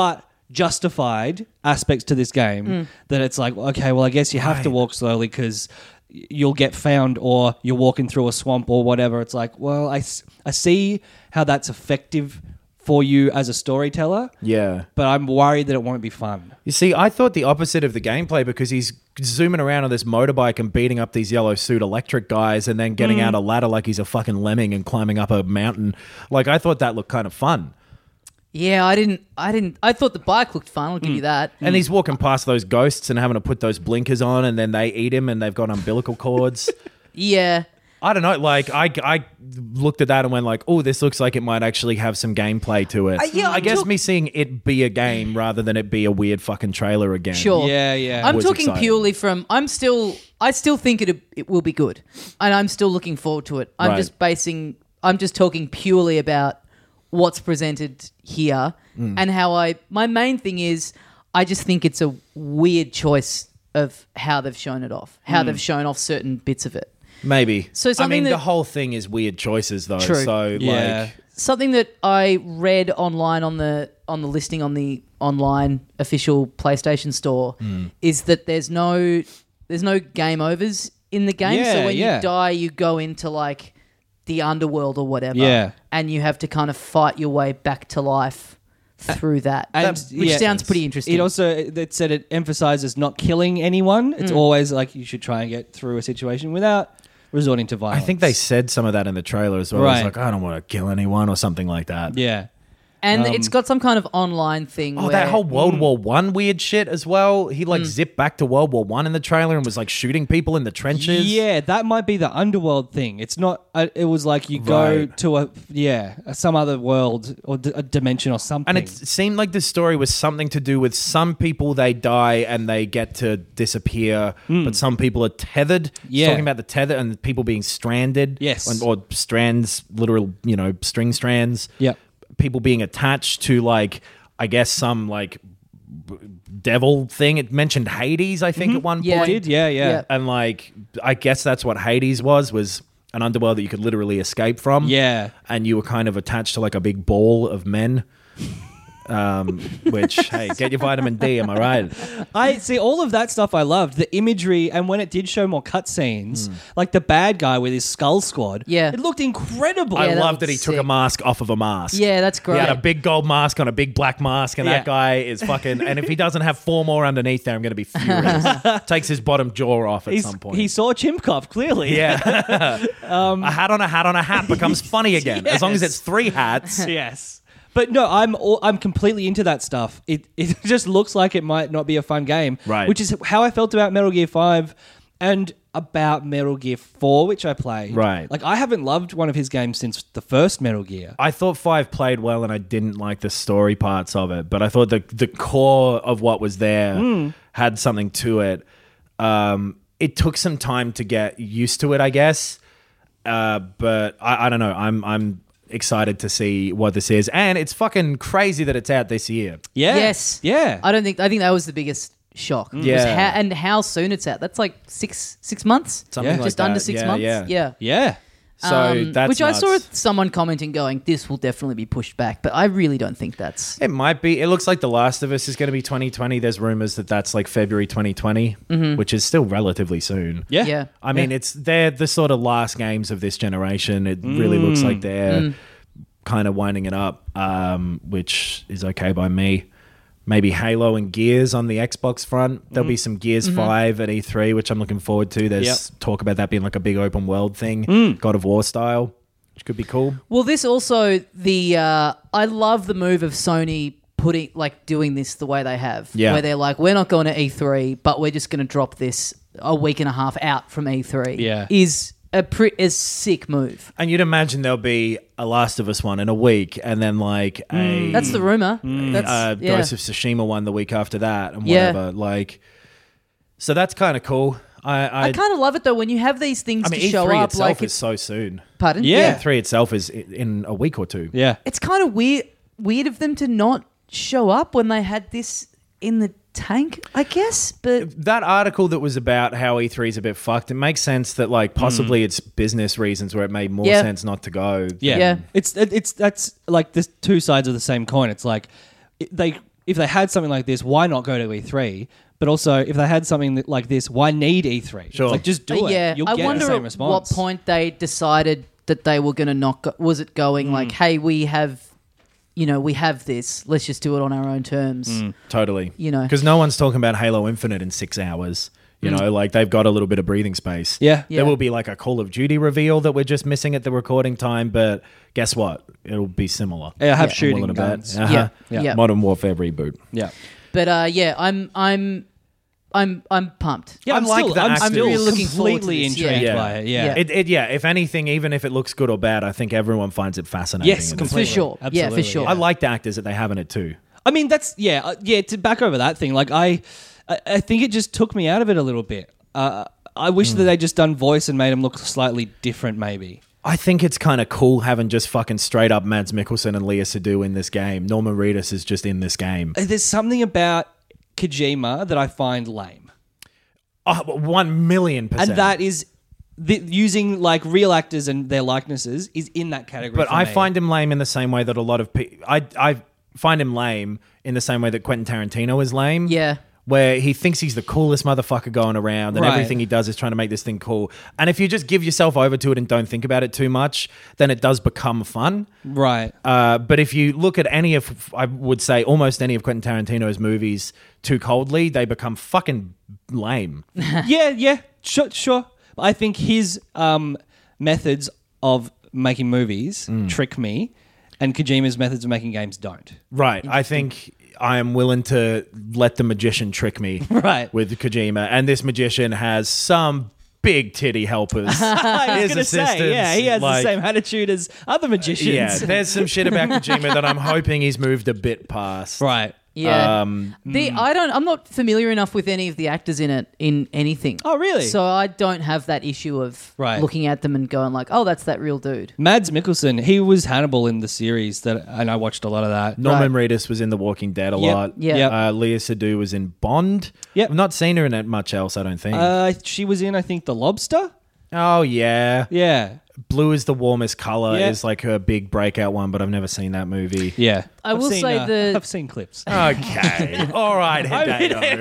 justified aspects to this game Mm. that it's like, okay, well, I guess you have to walk slowly because you'll get found or you're walking through a swamp or whatever. It's like, well, I, s- I see how that's effective for you as a storyteller, Yeah. but I'm worried that it won't be fun. You see, I thought the opposite of the gameplay because he's zooming around on this motorbike and beating up these yellow suit electric guys and then getting out a ladder like he's a fucking lemming and climbing up a mountain. Like, I thought that looked kind of fun. Yeah, I didn't. I didn't. I thought the bike looked fun. I'll give Mm. you that. And he's walking past those ghosts and having to put those blinkers on and then they eat him and they've got umbilical cords. Yeah. I don't know. Like, I, I looked at that and went like, oh, this looks like it might actually have some gameplay to it. Uh, yeah, I I'm guess talk- me seeing it be a game rather than it be a weird fucking trailer again. Sure. Yeah, yeah. I'm Was talking exciting. purely from. I'm still. I still think it. It will be good, and I'm still looking forward to it. I'm Right. just basing. I'm just talking purely about what's presented here Mm. and how I. My main thing is, I just think it's a weird choice of how they've shown it off, how Mm. they've shown off certain bits of it. Maybe. So I something mean, that- the whole thing is weird choices, though. True. So, Yeah. like, Something that I read online on the on the listing on the online official PlayStation store Hmm. is that there's no there's no game overs in the game. Yeah, so when yeah. you die, you go into like the underworld or whatever, Yeah. and you have to kind of fight your way back to life through that, And- which yeah. sounds pretty interesting. It also it said it emphasizes not killing anyone. It's Mm. always like you should try and get through a situation without resorting to I violence. think they said some of that in the trailer as well. It's Right. like, I don't want to kill anyone or something like that. Yeah. and it's got some kind of online thing. Oh, where, that whole World War One weird shit as well. He Mm. like zipped back to World War One in the trailer and was like shooting people in the trenches. Yeah, that might be the underworld thing. It's not. Uh, it was like you go Right. to a yeah some other world or d- a dimension or something. And it seemed like the story was something to do with some people they die and they get to disappear, but some people are tethered. It's Hmm. Yeah. talking about the tether and people being stranded. Yes. and, or strands, literal, you know, string strands. Yep. People being attached to like, I guess some like b- devil thing. It mentioned Hades, I think, at one Yeah. point. Did yeah yeah Yeah. And like, I guess that's what Hades was, was an underworld that you could literally escape from. Yeah. And you were kind of attached to like a big ball of men. Um, which, hey, get your vitamin D, am I right? I see all of that stuff. I loved the imagery, and when it did show more cutscenes, like the bad guy with his skull squad, Yeah. it looked incredible. I that love looks that he took sick. a mask off of a mask. Yeah, that's great. He had a big gold mask on a big black mask, and Yeah. that guy is fucking. And if he doesn't have four more underneath there, I'm going to be furious. Takes his bottom jaw off at He's, some point. he saw Chimkov clearly. yeah. a hat on a hat on a hat becomes funny again, as long as Yes. it's three hats. Yes. But no, I'm all, I'm completely into that stuff. It it just looks like it might not be a fun game, Right. Which is how I felt about Metal Gear five and about Metal Gear four, which I played. Right. Like I haven't loved one of his games since the first Metal Gear. I thought five played well, and I didn't like the story parts of it. But I thought the the core of what was there had something to it. Um, it took some time to get used to it, I guess. Uh, but I, I don't know. I'm I'm excited to see what this is, and it's fucking crazy that it's out this year. Yeah. Yes. Yeah. I don't think. I think that was the biggest shock. was Yeah. how- and how soon it's out. That's like six six months. Something Yeah. like Just that. under six Yeah, months. Yeah. Yeah. yeah. So Um, that's which I saw nuts. someone commenting going, "This will definitely be pushed back," but I really don't think that's. It might be. It looks like The Last of Us is going to be twenty twenty. There's rumors that that's like February twenty twenty, which is still relatively soon. Yeah. Yeah. I mean, it's they're the sort of last games of this generation. It really looks like they're kind of winding it up, um, which is okay by me. Maybe Halo and Gears on the Xbox front. There'll be some Gears five at E three, which I'm looking forward to. There's Yep. talk about that being like a big open world thing, God of War style, which could be cool. Well, this also the. Uh, I love the move of Sony putting like doing this the way they have. Yeah. Where they're like, we're not going to E three, but we're just going to drop this a week and a half out from E three. Yeah. Is a pre- is sick move. And you'd imagine there'll be a Last of Us one in a week, and then like a That's the rumor. That's uh, yeah. Ghost of Tsushima one the week after that, and Yeah. whatever. Like, so that's kind of cool. I I, I kind of love it though when you have these things I mean, to E show three up. itself Like, is so soon. pardon? Yeah. E three itself is i- in a week or two. Yeah. It's kind of weird weird of them to not show up when they had this in the tank, I guess. But That article that was about how E three is a bit fucked, it makes sense that like possibly it's business reasons where it made more Yeah. sense not to go. Yeah. Yeah. It's it, it's that's like the two sides of the same coin. It's like it, they if they had something like this, why not go to E three? But also, if they had something that, like this, why need E three? Sure. Like, just do Uh, it. yeah, You'll I get wonder the same at response. what point they decided that they were going to not go- was it going like, hey, we have, you know, we have this. Let's just do it on our own terms. Totally. You know. Because no one's talking about Halo Infinite in six hours. You know, like they've got a little bit of breathing space. Yeah. Yeah. There will be like a Call of Duty reveal that we're just missing at the recording time, but guess what? It'll be similar. Yeah, have I'm shooting willing to bet. guns. Uh-huh. Yeah. Yeah. Yeah. Modern Warfare reboot. Yeah. But uh, yeah, I'm I'm I'm I'm pumped. Yeah, I I'm like still, the I'm actors. still I'm really looking forward to completely this, intrigued yeah. by it. Yeah. Yeah. It, it, yeah, if anything, even if it looks good or bad, I think everyone finds it fascinating. Yes, in this completely. For sure. Yeah, Absolutely, for sure. yeah. I like the actors that they have in it too. I mean, that's yeah, uh, yeah. To back over that thing, like I, I, I think it just took me out of it a little bit. Uh, I wish Hmm. that they just done voice and made him look slightly different, maybe. I think it's kind of cool having just fucking straight up Mads Mikkelsen and Lea Seydoux in this game. Norman Reedus is just in this game. Uh, There's something about Kojima that I find lame, Oh, one million percent. and that is the, using like real actors and their likenesses is in that category. But for I me. find him lame in the same way that a lot of people... I, I find him lame in the same way that Quentin Tarantino is lame. Yeah. Where he thinks he's the coolest motherfucker going around and Right. everything he does is trying to make this thing cool. And if you just give yourself over to it and don't think about it too much, then it does become fun. right. Uh, but if you look at any of, I would say almost any of Quentin Tarantino's movies too coldly, they become fucking lame. yeah, yeah, sure, sure. I think his um, methods of making movies Mm. trick me, and Kojima's methods of making games don't. Right. I think I am willing to let the magician trick me Right. with Kojima. And this magician has some big titty helpers. I was His going to say, assistants, yeah, he has like- the same attitude as other magicians. Yeah, there's some shit about Kojima that I'm hoping he's moved a bit past. right. Yeah. Um, The I don't I'm not familiar enough with any of the actors in it in anything. Oh, really? So I don't have that issue of Right. looking at them and going like, "Oh, that's that real dude." Mads Mikkelsen, he was Hannibal in the series that, and I watched a lot of that. Norman Reedus was in The Walking Dead a Yep. lot. Yeah. Yep. Uh, Lea Seydoux was in Bond. Yep. I've not seen her in it much else, I don't think. Uh, she was in, I think, The Lobster. oh, yeah. Yeah, Blue is the warmest color Yeah. is like her big breakout one, but I've never seen that movie. yeah. I I've will seen, say uh, the- I've seen clips. Okay. All right, I'm in Hideo.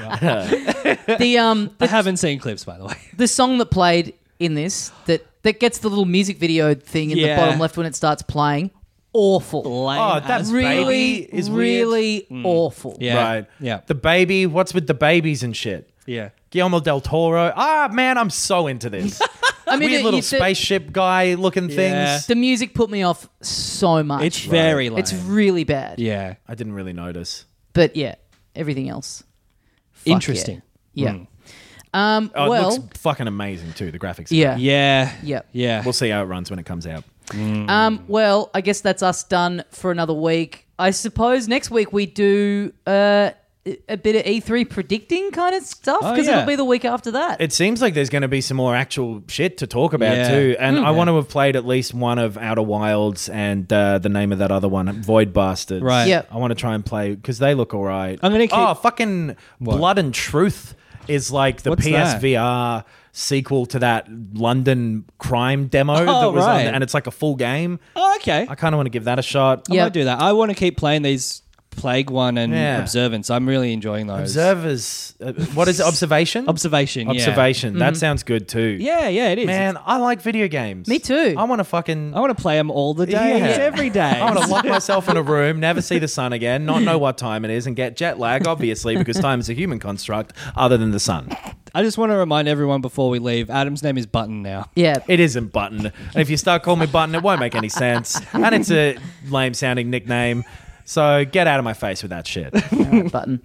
Kojima. The um I the, haven't seen clips, by the way. the song that played in this that that gets the little music video thing in Yeah. the bottom left when it starts playing. Awful. Lame Oh, as that's fuck. really, Baby is weird. really awful. Yeah. Right. Yeah. The baby, what's with the babies and shit? Yeah. Guillermo del Toro. Ah, man, I'm so into this. I mean, Weird it- little you- the- spaceship guy looking Yeah. things. The music put me off so much. It's very lame. It's really bad. Yeah. I didn't really notice. But yeah, everything else. fuck Interesting. Yeah. yeah. Um, Oh, well, it looks fucking amazing too. The graphics. are yeah. great. Yeah. Yeah. Yeah. We'll see how it runs when it comes out. Um, well, I guess that's us done for another week. I suppose next week we do uh, a bit of E three predicting kind of stuff Oh, because yeah. it'll be the week after that. It seems like there's going to be some more actual shit to talk about Yeah. too, and Hmm. I want to have played at least one of Outer Wilds and uh, the name of that other one, Void Bastards. Right. Yeah. I want to try and play because they look all right. I'm gonna keep- Oh, fucking Blood and Truth is like the What's P S V R sequel to that London crime demo that Oh, was right. on, and it's like a full game. Oh, okay. I kind of want to give that a shot. I Yeah. might do that. I want to keep playing these Plague One and Yeah. Observance. I'm really enjoying those. Observers, uh, what is it? Observation? Observation. yeah. Observation. That sounds good too. Yeah, yeah, it is. Man, I like video games. Me too. I want to fucking. I want to play them all the days, Yeah. every day. I want to lock myself in a room, never see the sun again, not know what time it is, and get jet lag, obviously, because time is a human construct other than the sun. I just want to remind everyone before we leave, Adam's name is Button now. yeah. It isn't Button. And if you start calling me Button, it won't make any sense. And it's a lame sounding nickname. So get out of my face with that shit. Alright, button.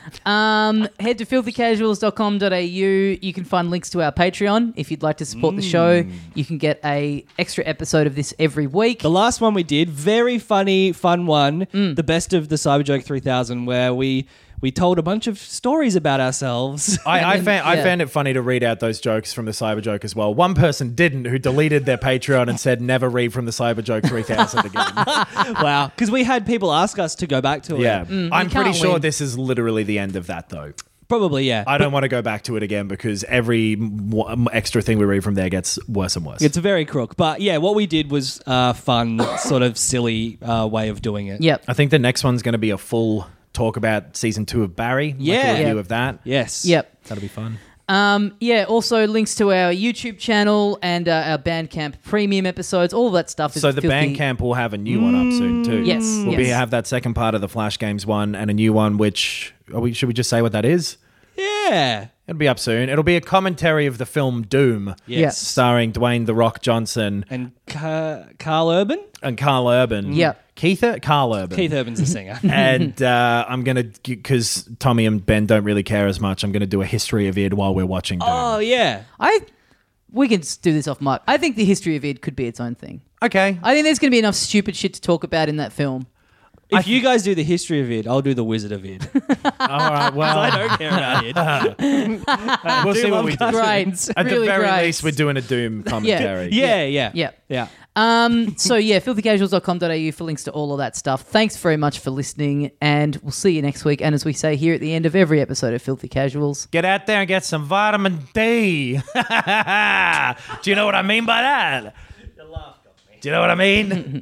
Um, head to filthy casuals dot com dot a u. You can find links to our Patreon if you'd like to support the show. You can get a extra episode of this every week. The last one we did, very funny, fun one, Mm. the best of the Cyberjoke three thousand, where we we told a bunch of stories about ourselves. I, I, then- found, I yeah. found it funny to read out those jokes from the Cyber Joke as well. One person didn't, who deleted their Patreon and said, never read from the Cyber Joke three thousand again. Wow. Because we had people ask us to go back to it. Yeah. I'm pretty can't sure win. this is literally the end of that, though. Probably, yeah. I don't want to go back to it again because every w- extra thing we read from there gets worse and worse. It's a very crook. But yeah, what we did was uh, fun, sort of silly uh, way of doing it. Yep. I think the next one's going to be a full talk about season two of Barry. Yeah. like a review Yep. of that. Yes. Yep. That'll be fun. Um, yeah, also links to our YouTube channel and uh, our Bandcamp premium episodes. All of that stuff is So the filthy. Bandcamp will have a new one up soon too. Yes, we'll be yes. have that second part of the Flash Games one and a new one. Which are we? Should we just say what that is? Yeah. It'll be up soon. It'll be a commentary of the film Doom. Yes. Starring Dwayne The Rock Johnson And Ca- Carl Urban? and Carl Urban. Yep. Keith Carl Urban. Keith Urban's the singer. and uh, I'm gonna because Tommy and Ben don't really care as much. I'm gonna do a history of Id while we're watching Doom. Oh, yeah. I we can just do this off mic. I think the history of Id could be its own thing. Okay. I think there's going to be enough stupid shit to talk about in that film. If you guys do the history of Id, I'll do the Wizard of Id. All right. Well, I don't care about Id. we'll do see what love we do. Great, At really the very great. least, we're doing a Doom commentary. Yeah, yeah. Yeah. Yeah. Um, so yeah, filthy casuals dot com dot a u for links to all of that stuff. Thanks very much for listening, and we'll see you next week. And as we say here at the end of every episode of Filthy Casuals, Get out there and get some vitamin D. Do you know what I mean by that? Do you know what I mean?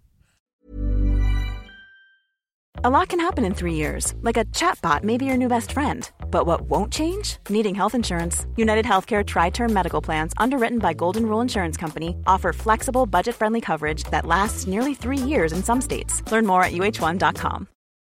A lot can happen in three years, like a chatbot may be your new best friend. But what won't change? Needing health insurance. United Healthcare Tri-Term Medical Plans, underwritten by Golden Rule Insurance Company, offer flexible, budget-friendly coverage that lasts nearly three years in some states. Learn more at U H one dot com.